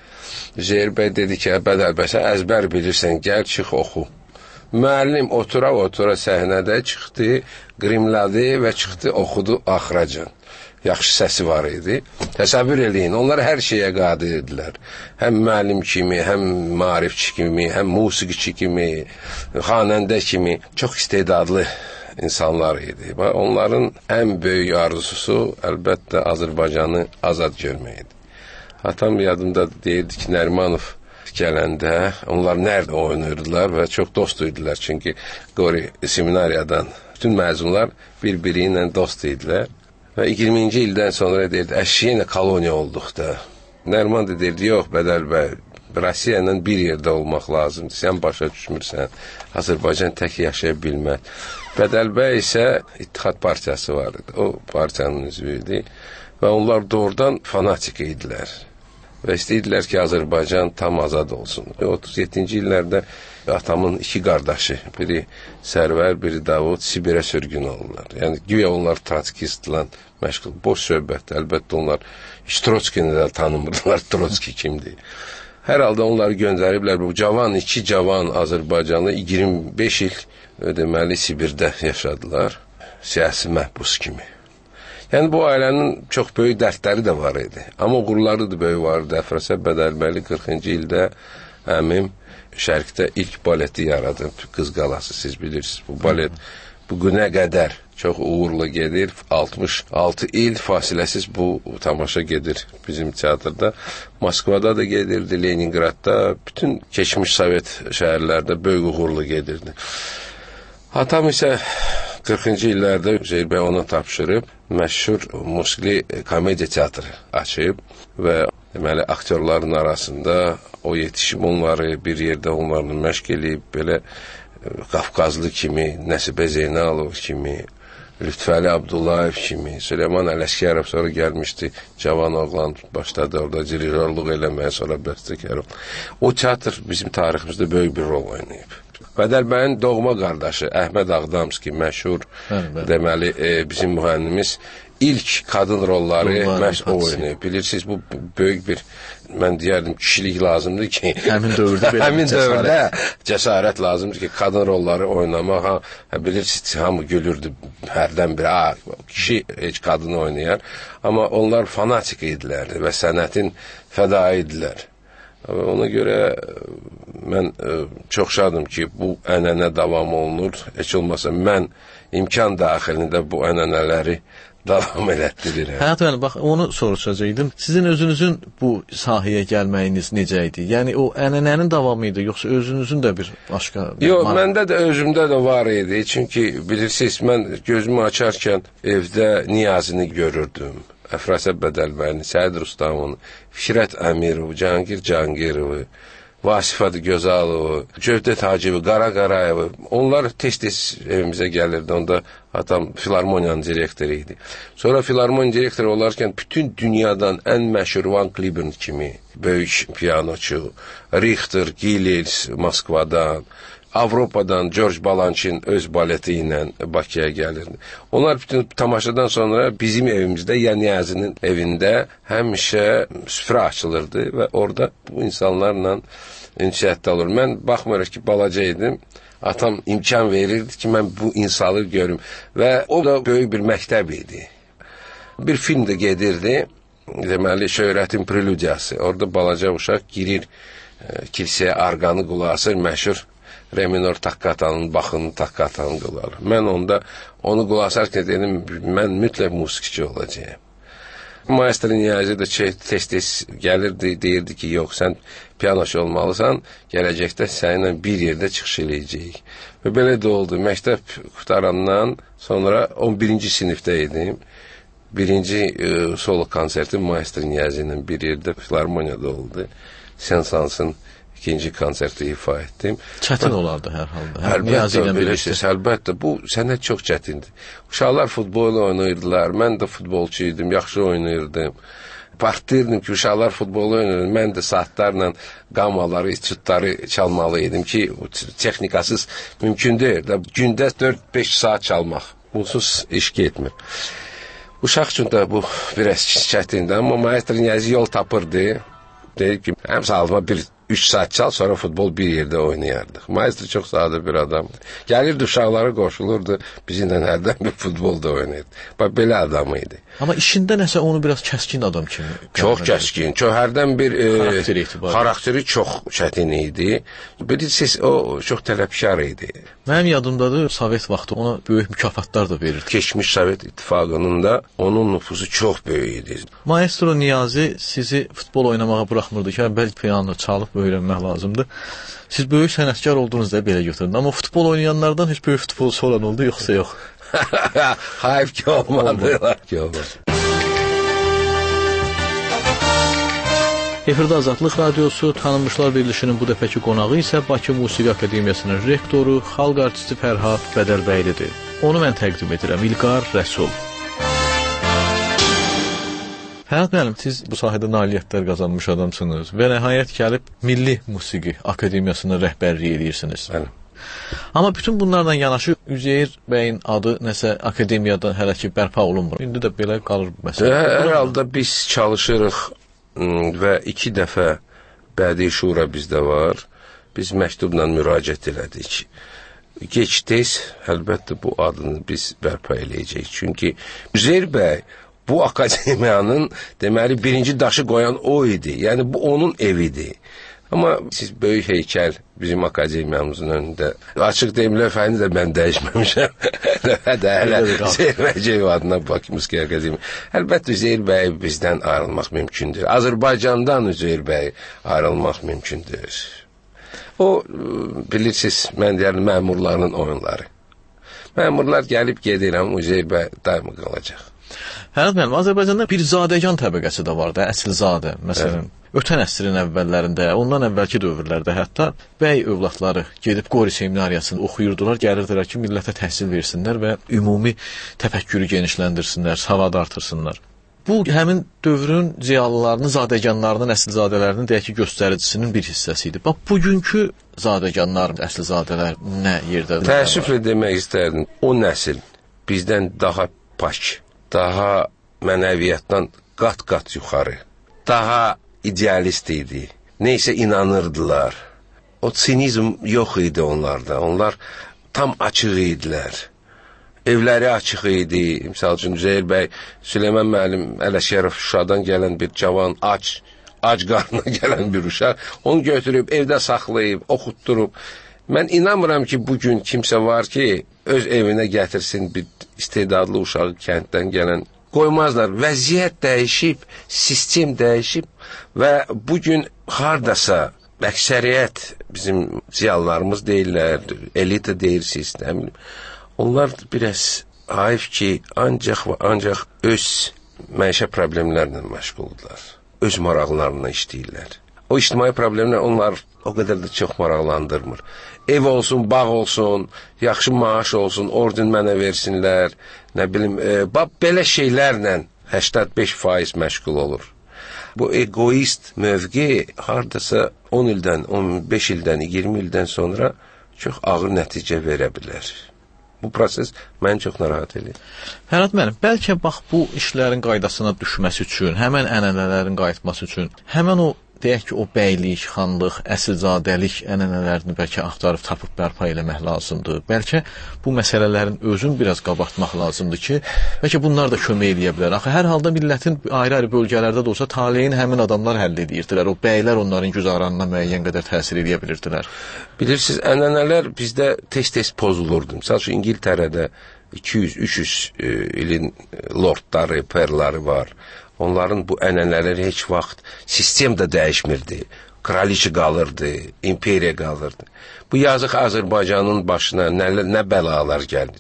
Üzeyir bəy dedi ki, Bədəlbəy, sən əzbər bilirsən, gəl, çıx, oxu. Müəllim otura-otura səhnədə çıxdı, qrimladı və çıxdı, oxudu axıracan. Yaxşı səsi var idi. Təsəvvür eləyin, onlar hər şeyə qadir idilər. Həm müəllim kimi, həm maarifçi kimi, həm musiqiçi kimi, xanəndə kimi çox istedadlı insanlar idi. Onların ən böyük arzusu əlbəttə Azərbaycanı azad görməkdir. Atam yadımda deyirdi ki, Nərimanov gələndə onlar nerede oynayırdılar və çox dost idilər. Çünki Qori seminariyadan bütün məzunlar bir-biri ilə dost idilər. Və 20-ci ildən sonra deyirdi, əşiyə koloniya olduq da. Nəriman da deyirdi, yox Bədəlbəy, Rusiya ilə bir yerdə olmaq lazımdır. Sən başa düşmürsən, Azərbaycan tək yaşaya bilməz. Bədəlbəy isə İttihat Partiyası var idi. O partiyanın üzvü idi. Və onlar doğrudan fanatik idilər. Və istəyirdilər ki, Azərbaycan tam azad olsun. 37-ci illərdə atamın iki qardaşı, biri Sərvər, biri Davud Sibirə sürgün olurlar. Yəni, güya onlar trotskistlə məşğul, boş söhbət. Əlbəttə onlar hiç Trotskini də tanımırdılar, Trotski kimdir. Hər halda onları göndəriblər. Bu iki cavan Azərbaycanlı 25 il deməli Sibirdə yaşadılar, siyasi məhbus kimi. Yəni, bu ailənin çox böyük dərdləri də var idi. Amma uğurları da böyük vardı. Əfrəsə Bədəlbəli 40-cı ildə əmim Şərqdə ilk baleti yaradan Qız Qalası, siz bilirsiniz. Bu balet bu günə qədər çox uğurlu gedir. 66 il fasiləsiz bu tamaşa gedir bizim teatrda. Moskvada da gedirdi, Leningradda, bütün keçmiş Sovet şəhərlərdə böyük uğurlu gedirdi. Atam isə 40-cı illərdə Üzeyir bəy ona tapşırıb, məşhur musiqili komediya teatrı açıb və deməli, aktyorların arasında o yetişim onları bir yerdə onlarla məşq eləyib, belə Qafqazlı kimi, Nəsibə Zeynalov kimi, Lütfəli Abdullayev kimi, Süleyman Ələskərov sonra gəlmişdi, cavan oğlan başladı orada dirijorluq eləməyə, sonra bəstəkar oldu. O teatr bizim tariximizdə böyük bir rol oynayıb. Bədər bəyin doğma qardaşı Əhməd Ağdamski, məşhur, deməli, bizim müğənnimiz ilk kadın rolları məhz o oynayıb. Bilirsiniz, bu böyük bir, mən deyərdim, kişilik lazımdır ki, həmin dövrdə cəsarət lazımdır ki, kadın rolları oynamaq, bilirsiniz, hamı gülürdü, hərdən bir, kişi heç kadını oynayar, amma onlar fanatik idilər və sənətin fədai idilər. Ona görə mən çox şadım ki, bu ənənə davam olunur. Heç olmasa mən imkan daxilində bu ənənələri davam elətdirirəm. Həyat müəllim, bax, onu soruşacaqdım. Sizin özünüzün bu sahəyə gəlməyiniz necə idi? Yəni, o ənənənin davamı idi, yoxsa özünüzün də bir başqa... Yox, məndə də özümdə də var idi. Çünki, bilirsiniz, mən gözümü açarkən evdə Niyazini görürdüm. Əfrasəb Bədəlbəyini, Səid Rustamını, Fikrət Əmirov, Cahangir Cahangirovu, Vasifəd Gözalovu, Cövdət Hacıvi, Qara Qarayevi, onlar tez-tez evimizə gəlirdi. Onda atam filarmoniyanın direktoru idi. Sonra filarmoniyanın direktoru olarkən bütün dünyadan ən məşhur Van Cliburn kimi böyük piyanoçu, Richter, Gilels Moskvadan, Avropadan George Balanchine öz baleti ilə Bakıya gəlirdi. Onlar bütün tamaşadan sonra bizim evimizdə, Yaniyazinin evində həmişə süfrə açılırdı və orada bu insanlarla ünsiyyətdə olur. Mən baxmırıq ki, balaca idim, atam imkan verirdi ki, mən bu insanı görüm və o da böyük bir məktəb idi. Bir film də gedirdi, deməli, Şöhrətin Preludiyası. Orada balaca uşaq girir kilsəyə, arqanı qulaqasır, məşhur re minor takkatanın, baxının takkatanın qılar. Mən onda onu qulaqasarkən dedim, mən mütləq musiqiçi olacağım. Maestro Niyazi də tez-tez gəlirdi, deyirdi ki, yox, sən piyanoçu olmalısan, gələcəkdə səninlə bir yerdə çıxış eləyəcəyik. Və belə də oldu. Məktəb qutarandan sonra 11-ci sinifdə idim. Birinci solo konsertim Maestro Niyazi ilə bir yerdə filarmoniyada oldu. Sensansın ikinci konserti ifa etdim. Çətin olardı hər halda. Əlbəttə, bilirsiniz, əlbəttə. Bu sənət çox çətindir. Uşaqlar futbol oynayırdılar, mən də futbolçu idim, yaxşı oynayırdım. Partiyirdim ki, uşaqlar futbol oynayırdım, mən də saatlarla qamaları, içutları çalmalı idim ki, texnikasız mümkün deyil. Gündə 4-5 saat çalmaq, bunsuz iş getmir. Uşaq üçün də bu biraz çətindir, amma Maestro Niyazi yol tapırdı. Deyir ki, həm sağlıma 3 saat çal, sonra futbol bir yerdə oynayardıq. Maestro çox sadə bir adamdır. Gəlirdi, uşaqlara qoşulurdu, bizimlə hərdən bir futbol da oynayırdı. Bax, belə adam idi. Amma işində nəsə onu biraz kəskin adam kimi. Çox kəskin, çox hərdən bir xarakteri çox çətin idi. Bilirsiniz, o çox tələbkar idi. Mənim yadımdadır, Sovet vaxtı ona böyük mükafatlar da verirdi. Keçmiş Sovet İttifaqının da onun nüfuzu çox böyük idi. Maestro Niyazi sizi futbol oynamağa buraxmırdı ki, əvvəl piano çalıb öyrənmək lazımdır. Siz böyük sənətkar olduğunuzda belə götürün. Amma futbol oynayanlardan heç böyük futbolçu olan oldu, yoxsa yox? Hayf ki olmadılar. Efirdə Azadlıq Radiosu, Tanınmışlar verilişinin bu dəfəki qonağı isə Bakı Musiqi Akademiyasının rektoru, xalq artisti Fərhad Bədəlbəylidir. Onu mən təqdim edirəm, İlqar Rəsul. Fərhad müəllim, siz bu sahədə nailiyyətlər qazanmış adamsınız və nəhayət gəlib Milli Musiqi Akademiyasının rəhbərliyi edirsiniz. Bəli. Amma bütün bunlarla yanaşı Üzeyir bəyin adı nəsə akademiyada hələ ki bərpa olunmur. İndi də belə qalır bu məsələ. Hər halda biz çalışırıq və 2 dəfə bədii şura bizdə var. Biz məktubla müraciət elədik. Gec-tez, əlbəttə bu adını biz bərpa eləyəcəyik. Çünki Üzeyir bəy bu akademiyanın deməli birinci daşı qoyan o idi. Yəni bu onun evidir. Amma siz böyük heykəl bizim akademiyamızın önündə. Açıq deyim, lövhəni də mən dəyişməmişəm. Lövhədə hələ Üzeyir Bəyciyev adına Bakı Musiqi Akademiyası. Əlbəttə Üzeyir bəy bizdən ayrılmaq mümkündür. Azərbaycandan Üzeyir bəy ayrılmaq mümkündür. O, bilirsiniz, mən deyərəm, məmurların oyunları. Məmurlar gəlib gedir, amma Üzeyir bəy daima qalacaq. Hənət müəllim, Azərbaycanda bir zadəgan təbəqəsi də var da, əsilzadə. Məsələn, ötən əsrin əvvəllərində, ondan əvvəlki dövrlərdə hətta bəy övladları gedib Qori seminariyasını oxuyurdular, gəlirdilər ki, millətə təhsil versinlər və ümumi təfəkkürü genişləndirsinlər, savadı artırsınlar. Bu, həmin dövrün ziyalılarının, zadəganlarının, əsilzadələrinin deyək ki, göstəricisinin bir hissəsi idi. Bax, bugünkü zadəganlar, əsilzadələr nə yerdə? Təəssüflə demək istərdim, o nəsil bizdən daha pak, daha mənəviyyatdan qat-qat yuxarı, daha idealist idi. Neysə inanırdılar. O sinizm yox idi onlarda. Onlar tam açıq idilər. Evləri açıq idi. Misal üçün Üzeyir bəy, Süleyman müəllim Ələşərov Şuşadan gələn bir cavan, ac qarnına gələn bir uşaq, onu götürüb evdə saxlayıb, oxutdurub. Mən inanmıram ki, bugün kimsə var ki, öz evinə gətirsin bir istedadlı uşağı kənddən gələn. Qoymazlar. Vəziyyət dəyişib, sistem dəyişib və bugün hardasa əksəriyyət bizim ziyalılarımız deyirlər, elita deyirsiniz, nə bilim. Onlar biraz hayf ki, ancaq öz məişə problemlərlə məşğuldurlar. Öz maraqlarına işləyirlər. O ictimai problemlər onlar o qədər də çox maraqlandırmır. Ev olsun, bağ olsun, yaxşı maaş olsun, orden mənə versinlər, nə bilim, belə şeylərlə 85% məşğul olur. Bu egoist mövqe hardasa 10 ildən, 15 ildən, 20 ildən sonra çox ağır nəticə verə bilər. Bu proses məni çox narahat edir. Hənət müəllim, bəlkə bax bu işlərin qaydasına düşməsi üçün, həmən ənənələrin qayıtması üçün, həmən o deyək ki, o bəylik, xanlıq, əsilzadəlik ənənələrini bəlkə axtarıb tapıb bərpa eləmək lazımdır. Bəlkə bu məsələlərin özünü biraz qabartmaq lazımdır ki, bəlkə bunlar da kömək eləyə bilər. Axı hər halda millətin ayrı-ayrı bölgələrdə də olsa taleyini həmin adamlar həll edirdilər. O bəylər onların güzaranına müəyyən qədər təsir edə bilirdilər. Bilirsiniz, ənənələr bizdə tez-tez pozulurdu. Məsəl üçün İngiltərədə 200-300 ilin lordları, perları var. Onların bu ənənələri heç vaxt sistem də dəyişmirdi. Kraliçə qalırdı, imperiya qalırdı. Bu yazıq Azərbaycanın başına nə bəlalar gəldi.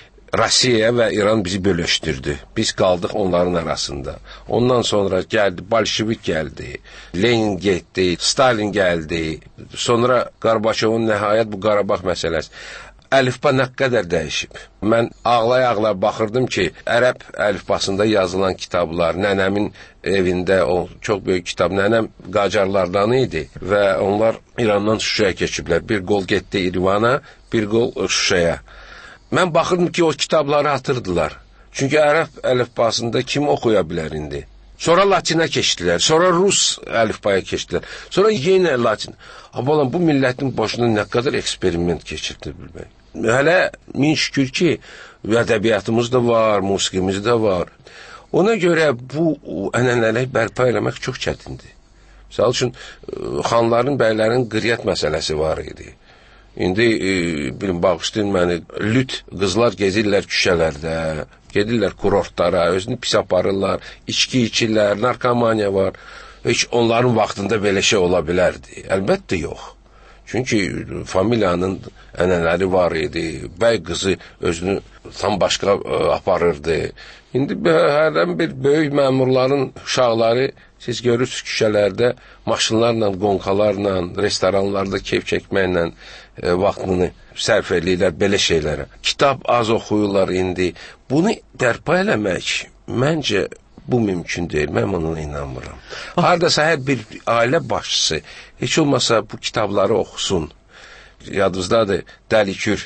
Rusiya və İran bizi bölüşdürdü. Biz qaldıq onların arasında. Ondan sonra gəldi, Bolşevik gəldi, Lenin getdi, Stalin gəldi. Sonra Qarbaçovun nəhayət bu Qarabağ məsələsi. Əlifba nə qədər dəyişib. Mən ağlaya-ağlaya baxırdım ki, ərəb əlifbasında yazılan kitablar, nənəmin evində o çox böyük kitab, nənəm Qacarlardan idi və onlar İrandan Şuşaya keçiblər. Bir qol getdi İrvana, bir qol Şuşaya. Mən baxırdım ki, o kitabları atırdılar. Çünki ərəb əlifbasında kim oxuya bilər indi? Sonra Latinə keçdilər, sonra Rus əlifbaya keçdilər, sonra yenə Latin. Abalan, bu millətin başına nə qədər eksperiment keçirdi bilmək. Hələ min şükür ki, ədəbiyyatımız da var, musiqimiz də var. Ona görə bu ənənələri bərpa eləmək çox çətindir. Məsəl üçün, xanların, bəylərin qriyyət məsələsi var idi. İndi, bağışlayın məni, lüt qızlar gezirlər küçələrdə, gedirlər kurortlara, özünü pis aparırlar, içki içirlər, narkomaniya var. Heç onların vaxtında belə şey ola bilərdi. Əlbəttə yox. Çünki familiyanın ənənələri var idi, bəy qızı özünü tam başqa aparırdı. İndi hərdən bir böyük məmurların uşaqları, siz görürsünüz küçələrdə maşınlarla, qonqalarla, restoranlarda keyf çəkməklə vaxtını sərf edirlər belə şeylərə. Kitab az oxuyurlar indi. Bunu bərpa eləmək, məncə, bu mümkün deyil, mən ona inanmıram. Hardasa hər bir ailə başçısı heç olmasa bu kitabları oxusun. Yadınızdadır, Dəlikür.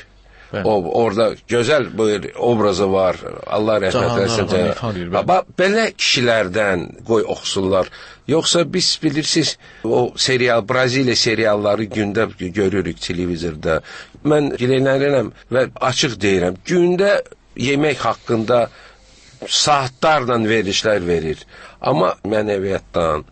Orada gözəl bir obrazı var. Allah rəhmət eləsin. Belə kişilərdən qoy oxusunlar. Yoxsa biz bilirsiniz, o serial, Braziliya serialları gündə görürük televizorda. Mən gileynəlirəm və açıq deyirəm, gündə yemək haqqında saatlarla verilişlər verir. Amma mənəviyyatdan,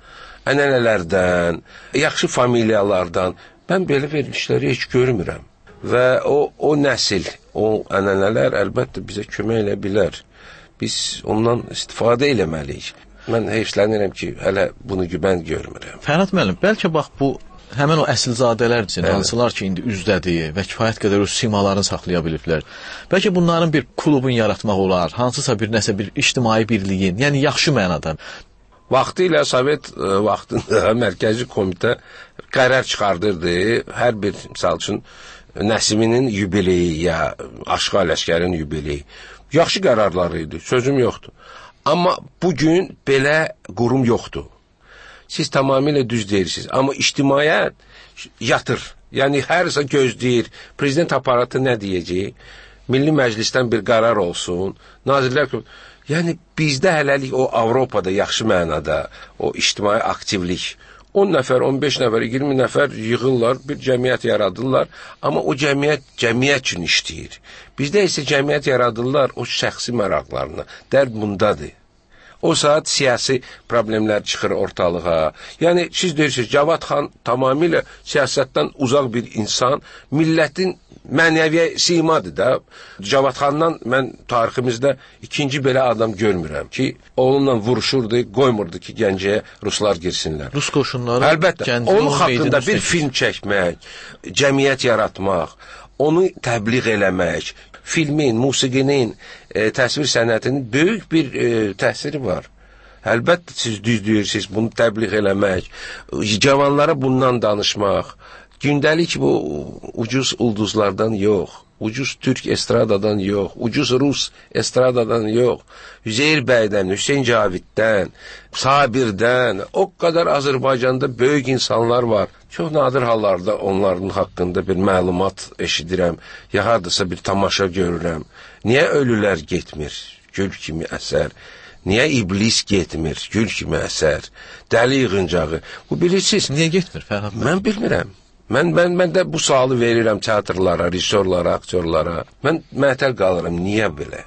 ənənələrdən, yaxşı familiyalardan mən belə verilişləri heç görmürəm. Və o nəsil, o ənənələr əlbəttə bizə kömək elə bilər. Biz ondan istifadə eləməliyik. Mən heyfslənirəm ki, hələ bunu mən görmürəm. Fərhad müəllim, bəlkə bax bu həmin o əsilzadələr üçün, hansılar ki, indi üzdədir və kifayət qədər öz simalarını saxlaya biliblər. Bəlkə bunların bir klubun yaratmaq olar, hansısa bir nəsə bir ictimai birliyin, yəni yaxşı mənada. Vaxtı ilə Sovet vaxtında Mərkəzi Komitə qərar çıxardırdı. Hər bir, misal üçün, Nəsiminin yubileyi ya Aşqa Ələşgərin yubileyi. Yaxşı qərarları idi, sözüm yoxdur. Amma bugün belə qurum yoxdur. Siz tamamilə düz deyirsiniz. Amma ictimaiyyət yatır. Yəni, hərsə gözləyir. Prezident aparatı nə deyəcək? Milli Məclisdən bir qərar olsun. Nazirlər... Yəni, bizdə hələlik o Avropada yaxşı mənada, o ictimai aktivlik, 10 nəfər, 15 nəfər, 20 nəfər yığırlar, bir cəmiyyət yaradırlar. Amma o cəmiyyət üçün işləyir. Bizdə isə cəmiyyət yaradırlar o şəxsi maraqlarına. Dərd bundadır. O saat siyasi problemlər çıxır ortalığa. Yəni, siz deyirsiniz, Cavad xan tamamilə siyasətdən uzaq bir insan, millətin mənəviyyə simadır da. Cavad xandan mən tariximizdə ikinci belə adam görmürəm ki, onunla vuruşurdu, qoymurdu ki, Gəncəyə ruslar girsinlər. Rus qoşunları... Əlbəttə, onun haqqında bir film çəkmək, cəmiyyət yaratmaq, onu təbliğ eləmək, filmin, musiqinin, təsvir sənətinin böyük bir təsiri var. Əlbəttə, siz düz deyirsiniz, bunu təbliğ eləmək, cavanlara bundan danışmaq, gündəlik bu ucuz ulduzlardan yox, ucuz Türk estradadan yox, ucuz Rus estradadan yox, Üzeyir bəydən, Hüseyin Caviddən, Sabirdən, o qədər Azərbaycanda böyük insanlar var. Çox nadir hallarda onların haqqında bir məlumat eşidirəm, ya hardasa bir tamaşa görürəm. Niyə ölülər getmir? Gül kimi əsər. Niyə iblis getmir? Gül kimi əsər. Dəli yığıncağı. Bu bilirsiniz. Niyə getmir Fərhad? Mən bilmirəm. Mən də bu sualı verirəm teatrlara, rejissorlara, aktyorlara. Mən məhtəl qalıram. Niyə belə?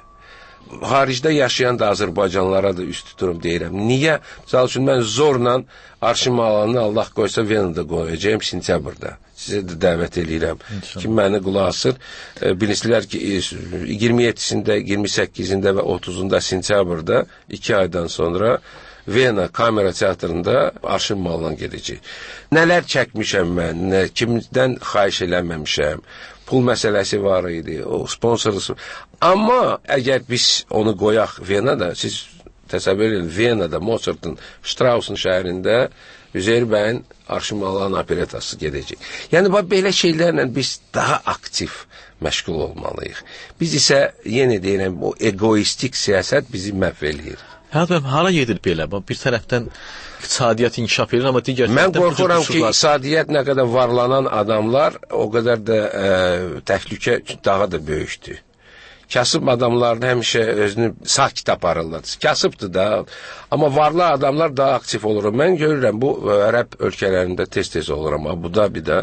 Xaricdə yaşayan da Azərbaycanlara da üst tuturum deyirəm. Niyə? Misal üçün mən zorla Arşın Malanını Allah qoysa Venada qoyacağım sentyabrda. Sizə də dəvət edirəm ki, məni qulaq asır. Bilirsizlər ki, 27-sində, 28-ində və 30-unda sentyabrda 2 aydan sonra Vena Kamera Teatrında Arşın Malan gedəcək. Nələr çəkmişəm mən, kimdən xahiş eləməmişəm. Pul məsələsi var idi, o sponsorusu. Amma əgər biz onu qoyaq Venada, siz təsəvvür edin, Venada, Mozart'ın, Strauss'un şəhərində Üzeyir bəyin Arşın Malan operetası gedəcək. Yəni, belə şeylərlə biz daha aktiv məşğul olmalıyıq. Biz isə, yenə deyirəm, o egoistik siyasət bizi məhv eləyir. Hə, hara gedir belə? Bir tərəfdən iqtisadiyyat inkişaf edir, amma digər tərəfdən... Mən qorxuram ki, iqtisadiyyat nə qədər varlanan adamlar, o qədər də təhlükə daha da böyükdür. Kasıb adamların həmişə özünü sakit aparırlar. Kasıbdır da, amma varlı adamlar daha aktif olur. Mən görürəm, bu ərəb ölkələrində tez-tez oluram. Abu Dhabi'də,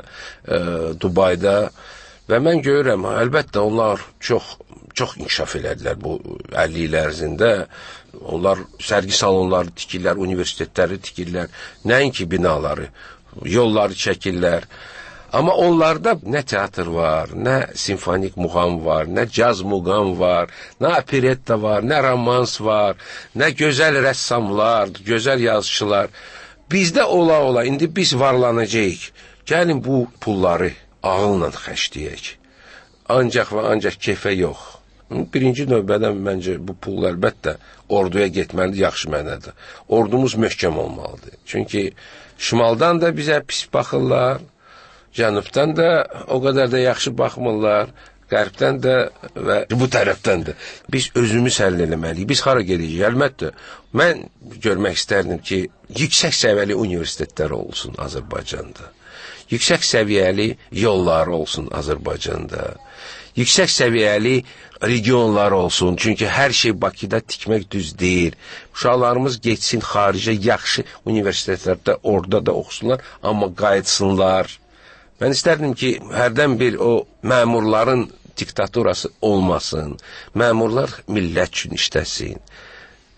Dubayda və mən görürəm, əlbəttə onlar çox inkişaf elədilər bu 50 il ərzində. Onlar sərgi salonları tikirlər, universitetləri tikirlər, nəinki binaları, yolları çəkirlər. Amma onlarda nə teatr var, nə simfonik muğam var, nə caz muğam var, nə operetta var, nə romans var, nə gözəl rəssamlar, gözəl yazıçılar. Bizdə ola, indi biz varlanacağıq. Gəlin bu pulları ağılla xərcləyək. Ancaq və ancaq keyfə yox. Birinci növbədən məncə bu pul əlbəttə orduya getməlidir, yaxşı mənada. Ordumuz möhkəm olmalıdır. Çünki şimaldan da bizə pis baxırlar, cənubdan da o qədər də yaxşı baxmırlar, qərbdən də və bu tərəfdən də. Biz özümüz həll eləməliyik. Biz hara gedəcəyik? Əlbəttə, mən görmək istərdim ki, yüksək səviyyəli universitetlər olsun Azərbaycanda. Yüksək səviyyəli yollar olsun Azərbaycanda. Yüksək səviyyəli regionlar olsun. Çünki hər şey Bakıda tikmək düz deyil. Uşaqlarımız geçsin xaricə yaxşı universitetlərdə, orada da oxusunlar, amma qayıtsınlar. Mən istərdim ki, hərdən bir o məmurların diktaturası olmasın. Məmurlar millət üçün işləsin.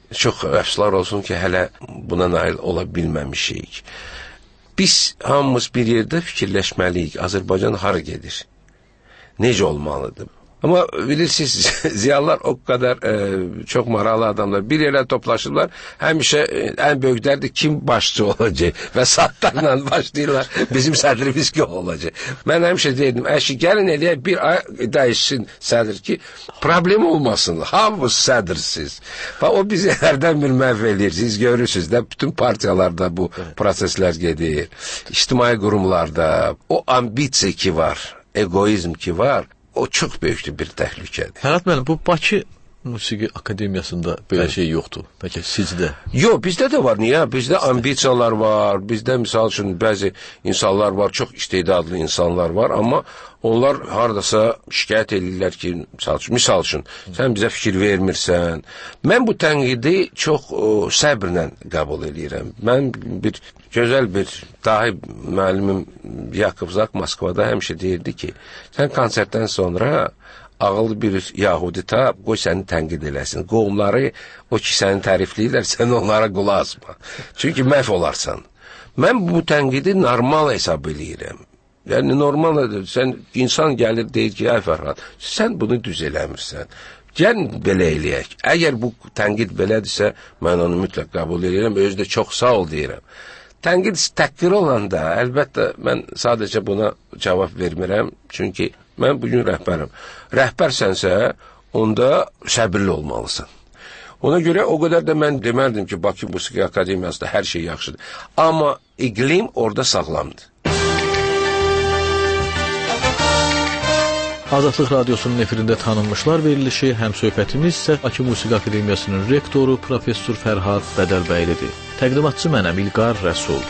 çox əfsuslar olsun ki, hələ buna nail ola bilməmişik. Biz hamımız bir yerdə fikirləşməliyik. Azərbaycan hara gedir? Necə olmalıdır? Amma bilirsiniz, ziyalılar o kadar çok maraqlı adamlar. Bir yerə toplaşırlar, həmişə ən böyüklərdir kim başçı olacaq və saatlarla başlayırlar. Bizim sədrimiz ki olacaq. Mən həmişə deyirdim, əşi gəlin eləyək bir ay dəyişsin sədr ki, problem olmasın. Hamımız sədrsiz. Və o bizi hərdən bir məhv eləyir. Siz görürsünüz də, bütün partiyalarda bu proseslər gedir. İctimai qurumlarda o ambisiya ki var, egoizm ki var, o çox böyükdür bir təhlükədir. Fərhad müəllim, bu Bakı Musiqi Akademiyasında belə şey yoxdur. Bəlkə sizdə? Yox, bizdə də var. Niyə? Bizdə ambisiyalar var. Bizdə misal üçün bəzi insanlar var, çox istedadlı insanlar var, amma onlar haradasa şikayət edirlər ki, misal üçün sən bizə fikir vermirsən. Mən bu tənqidi çox səbrlə qəbul edirəm. Mən bir gözəl bir dahi müəllimim Yakov Zak Moskvada həmişə deyirdi ki, sən konsertdən sonra ağıllı bir yahudi tap, qoy səni tənqid eləsin. Qovumları, o ki səni tərifləyirlər, sən onlara qulaq asma. Çünki məhv olarsan. Mən bu tənqidi normal hesab eləyirəm. Yəni, normaldır. Sən, insan gəlir, deyir ki, ay Fərhad, sən bunu düz eləmirsən. Gəl belə eləyək. Əgər bu tənqid belədirsə, mən onu mütləq qəbul edirəm, özü də çox sağ ol deyirəm. Tənqid təhqir olanda, əlbəttə, mən sadəcə buna cavab vermirəm, çünki mən bugün rəhbərim. Rəhbərsənsə, onda səbirli olmalısan. Ona görə o qədər də mən demərdim ki, Bakı Musiqi Akademiyasında hər şey yaxşıdır. Amma iqlim orada sağlamdır. Azadlıq Radiosunun efirində tanınmışlar verilişi, həm söhbətimiz isə Bakı Musiqi Akademiyasının rektoru Professor Fərhad Bədəlbəylidir. Təqdimatçı mənəm İlqar Rəsul.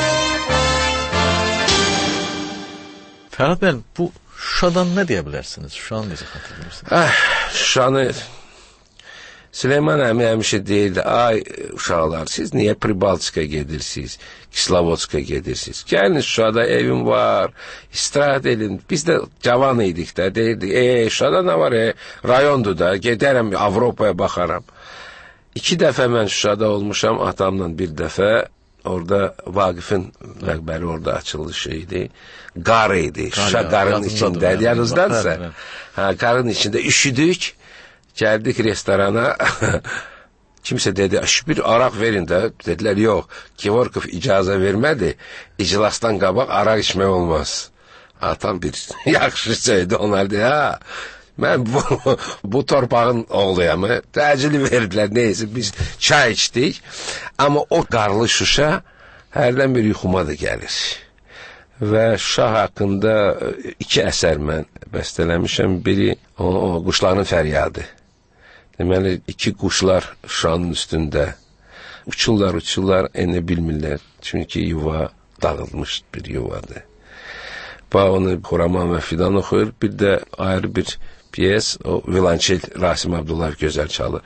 Fərhad müəllim, bu Şuşadan nə deyə bilərsiniz? Şuşanı necə xatırlayırsınız? Şuşanı Süleyman əmi həmişə deyirdi, ay uşaqlar, siz niyə Pribaltikaya gedirsiniz, Kislovodskaya gedirsiniz? Gəlin Şuşada evim var, istirahat edin. Biz də cavan idik də, deyirdik, Şuşada nə var, rayondur da, gedərəm Avropaya baxaram. 2 dəfə mən Şuşada olmuşam, atamla bir dəfə, orada Vaqifin rəhbəri orada açılışı idi. Qar idi, Şuşa qarın içindədir, yanınızdansa. Qarın içində üşüdük. Gəldik restorana, kimsə dedi, bir araq verin də, dedilər, yox, Kevorkov icazə vermədi, iclasdan qabaq araq içmək olmaz. Atam bir yaxşı şeydi, onlar dedi, mən bu torpağın oğluyam, təcili verdilər, neyse, biz çay içdik, amma o qarlı Şuşa hərdən bir yuxuma da gəlir. Və Şuşa haqqında 2 əsər mən bəstələmişəm, biri o quşların fəryadı. Deməli, 2 quşlar Şuşanın üstündə uçurlar, enə bilmirlər. Çünki yuva dağılmış bir yuvadır. Onu Xuraman və Fidan oxuyur. Bir də ayrı bir piyes, o violonçel Rasim Abdullah gözəl çalır.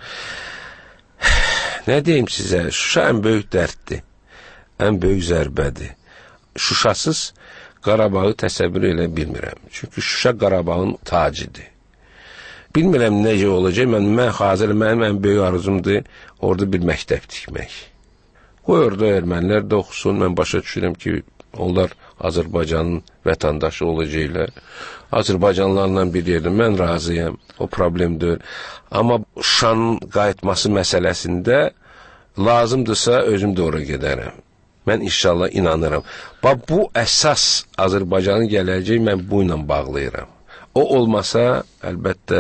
Nə deyim sizə, Şuşa ən böyük dərddir, ən böyük zərbədir. Şuşasız Qarabağı təsəvvür elə bilmirəm. Çünki Şuşa Qarabağın tacidir. Bilmirəm necə olacaq, mən hazır, mənim ən böyük arzumdur, orada bir məktəb tikmək. Qoy orada ermənilər də oxusun, mən başa düşürəm ki, onlar Azərbaycanın vətəndaşı olacaqlar. Azərbaycanlarla bir yerdə mən razıyam, o problemdir. Amma Şuşanın qayıtması məsələsində lazımdırsa, özüm də ora gedərəm. Mən inşallah inanıram. Bu əsas Azərbaycanın gələcəyi mən bu ilə bağlayıram. O olmasa, əlbəttə,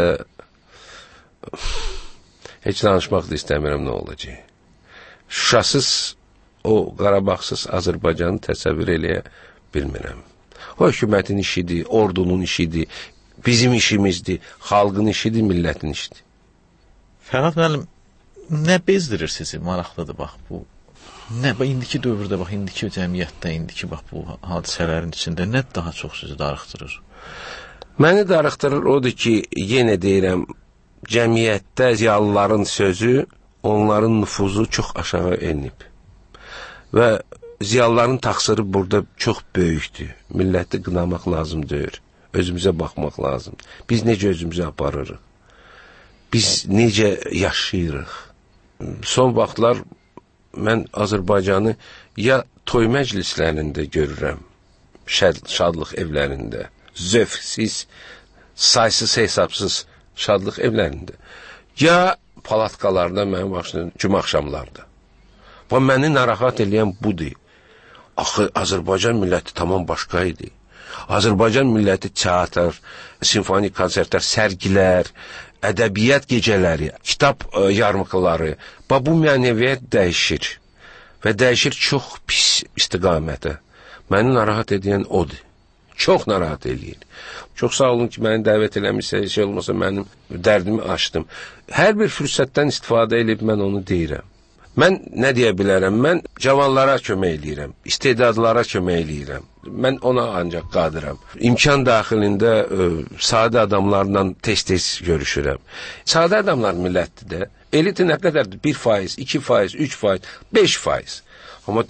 heç danışmaq da istəmirəm nə olacaq. Şuşasız, o Qarabağsız Azərbaycanı təsəvvür eləyə bilmirəm. O hökumətin işidir, ordunun işidir, bizim işimizdir, xalqın işidir, millətin işidir. Fərhad müəllim, nə bezdirir sizi? Maraqlıdır, bax, bu. İndiki dövrdə, bax, indiki cəmiyyətdə, indiki bu hadisələrin içində nə daha çox sizi darıxdırır? Məni darıxdırır odur ki, yenə deyirəm, cəmiyyətdə ziyalıların sözü, onların nüfuzu çox aşağı enib. Və ziyalıların təqsiri burada çox böyükdür. Milləti qınamaq lazım deyir. Özümüzə baxmaq lazım. Biz necə özümüzə aparırıq? Biz necə yaşayırıq? son vaxtlar mən Azərbaycanı ya toy məclislərində görürəm, şadlıq evlərində, zövqsiz, saysız hesabsız şadlıq evlərində, ya palatkalarda mənim başlayım cümə axşamlarda. Və məni narahat eləyən budur. Axı, Azərbaycan milləti tamam başqa idi. Azərbaycan milləti teatr, simfonik konsertlər, sərgilər, ədəbiyyat gecələri, kitab yarmıqları, bu mənəviyyat dəyişir. Və dəyişir çox pis istiqamətə. Məni narahat edən odur. Çox narahat eləyir. Çox sağ olun ki, məni dəvət eləmişsə, şey olmasa mənim dərdimi açdım. Hər bir fürsətdən istifadə edib mən onu deyirəm. Mən nə deyə bilərəm? Mən cavanlara kömək eləyirəm, istedadlara kömək eləyirəm. Mən ona ancaq qadıram. İmkan daxilində sadə adamlarla tez-tez görüşürəm. Sadə adamlar millətdir də. Eliti nə qədərdir? 1%, 2%, 3%, 5%. Amma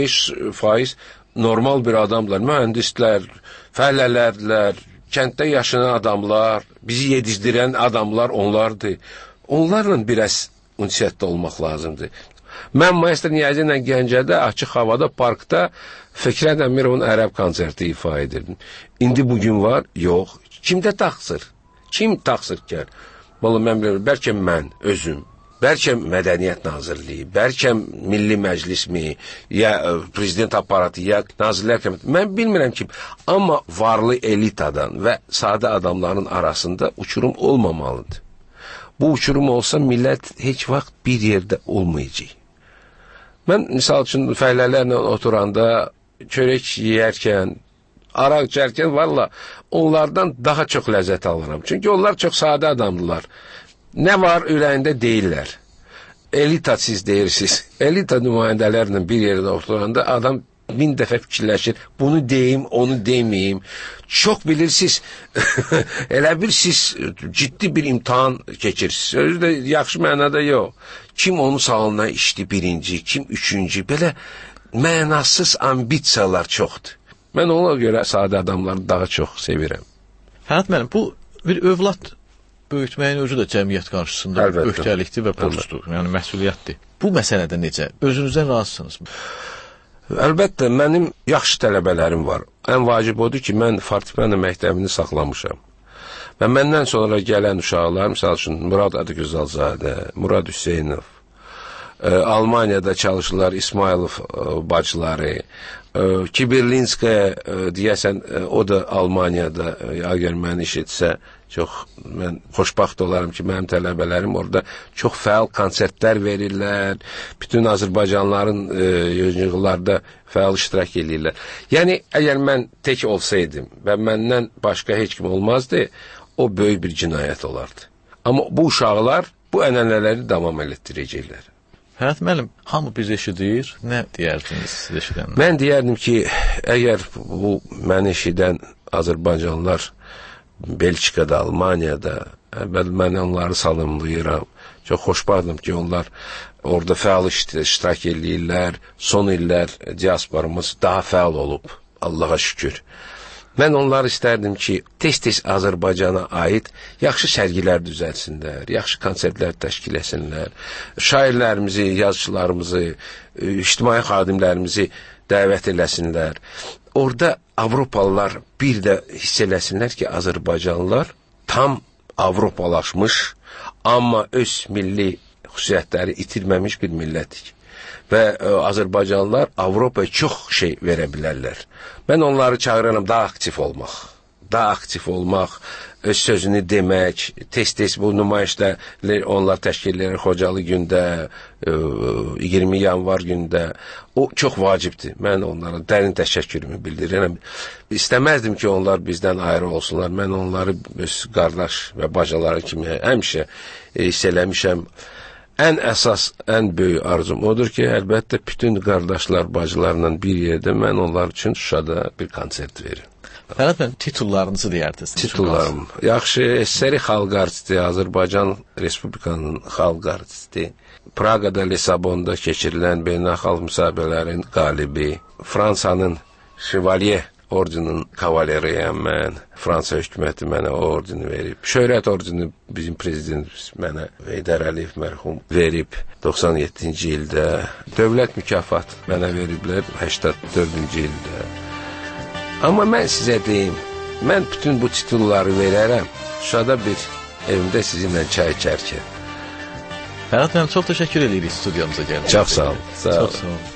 95% normal bir adamlar, mühəndislər, fəhlələrlər, kənddə yaşayan adamlar, bizi yedizdirən adamlar onlardır. Onlarla biraz ünsiyyətdə olmaq lazımdır. Mən Maestro Niyazi ilə Gəncədə, açıq havada, parkda Fikrət Əmirovun ərəb konserti ifa edirdim. İndi bugün var? Yox. Kimdə taxsır? Kim taxsır gəl? Vallahi mən bilirəm, bəlkə mən özüm, bəlkə Mədəniyyət Nazirliyi, bəlkə Milli Məclismi, ya Prezident aparatı, ya Nazirlər Komitəsi, mən bilmirəm ki, amma varlı elitadan və sadə adamların arasında uçurum olmamalıdır. Bu uçurum olsa millət heç vaxt bir yerdə olmayacaq. Mən misal üçün fəhlələrlə oturanda, çörək yeyərkən, araq içərkən valla onlardan daha çox ləzzət alıram. Çünki onlar çox sadə adamdılar. Nə var ürəyində deyirlər. Elita siz deyirsiniz. Elita nümayəndələrlə bir yerdə oturanda adam 1000 dəfə fikirləşir. Bunu deyim, onu deməyim. Çox bilirsiniz, elə bir siz ciddi bir imtahan keçirsiniz. Özü də yaxşı mənada yox. Kim onun sağlığına işdi birinci, kim üçüncü, belə mənasız ambisiyalar çoxdur. Mən ona görə sadə adamları daha çox sevirəm. Fərhad müəllim, bu bir övlad böyütməyin özü də cəmiyyət qarşısında öhdəlikdir və borcdur, yəni məsuliyyətdir. Bu məsələdə necə? Özünüzdən razısınızmı? Əlbəttə, mənim yaxşı tələbələrim var. Ən vacib odur ki, mən fortepiano məktəbini saxlamışam. Və məndən sonra gələn uşaqlar, misal üçün Murad Adıgözalzadə, Murad Hüseynov, Almaniyada çalışırlar İsmailov bacıları, Kibirlinskaya deyəsən, o da Almaniyada, əgər məni işitsə, çox mən xoşbaxt olaram ki, mənim tələbələrim orada çox fəal konsertlər verirlər, bütün Azərbaycanlıların yığıncıqlarda fəal iştirak edirlər. Yəni, əgər mən tək olsaydım və məndən başqa heç kim olmazdı, o böyük bir cinayət olardı. Amma bu uşaqlar bu ənənələri davam etdirəcəklər. Fərhad müəllim, hamı biz eşidir, nə deyərdiniz siz eşidənlər? Mən deyərdim ki, əgər bu məni eşidən Azərbaycanlılar Belçikada, Almaniyada, mən onları salamlayıram. Çox xoşbəxtəm ki, onlar orada fəal iştirak edirlər. Son illər diasporumuz daha fəal olub, Allaha şükür. Mən onları istərdim ki, tez-tez Azərbaycana aid yaxşı sərgilər düzəlsinlər, yaxşı konsertlər təşkil etsinlər, şairlərimizi, yazıçılarımızı, ictimai xadimlərimizi dəvət eləsinlər. Orada Avropalılar bir də hiss eləsinlər ki, Azərbaycanlılar tam Avropalaşmış, amma öz milli xüsusiyyətləri itirməmiş bir millətdir. Və Azərbaycanlılar Avropaya çox şey verə bilərlər. Mən onları çağırıram daha aktiv olmaq, öz sözünü demək, tez-tez bu nümayişlər onlar təşkil edir Xocalı gündə, 20 yanvar gündə. O çox vacibdir. Mən onlara dərin təşəkkürümü bildirirəm. İstəməzdim ki, onlar bizdən ayrı olsunlar. Mən onları öz qardaş və bacıları kimi həmişə hiss eləmişəm. Ən əsas, ən böyük arzum odur ki, əlbəttə bütün qardaşlar, bacılarla bir yerdə mən onlar üçün Şuşada bir konsert verim. Fərhad müəllim, titullarınızı deyərdiniz. Titullarım. Yaxşı, SSR xalq artisti, Azərbaycan Respublikanın xalq artisti, Praqada, Lisabonda keçirilən beynəlxalq müsabaqələrin qalibi, Fransanın Şevalye ordenin kavaleriyəm mən. Fransa hökuməti mənə o ordeni verib. Şöhrət ordeni bizim prezidentimiz mənə Heydər Əliyev mərhum verib 97-ci ildə. Dövlət mükafat mənə veriblər 84-cü ildə. Amma mən sizə deyim, mən bütün bu titulları verərəm. Şuşada bir evimdə sizinlə çay içərkən. Fərhad müəllim, çox təşəkkür edirik studiyamıza gəldiyiniz. Çox sağ olun. Çox sağ olun.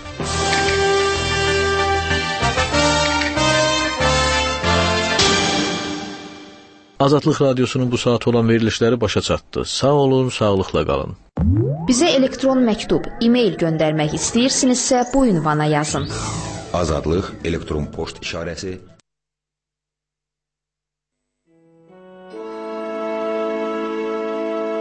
Azadlıq Radiosunun bu saat olan verilişləri başa çatdı. Sağ olun, sağlıqla qalın. Bizə elektron məktub, e-mail göndərmək istəyirsinizsə bu ünvana yazın. Azadlıq elektron poçt işarəsi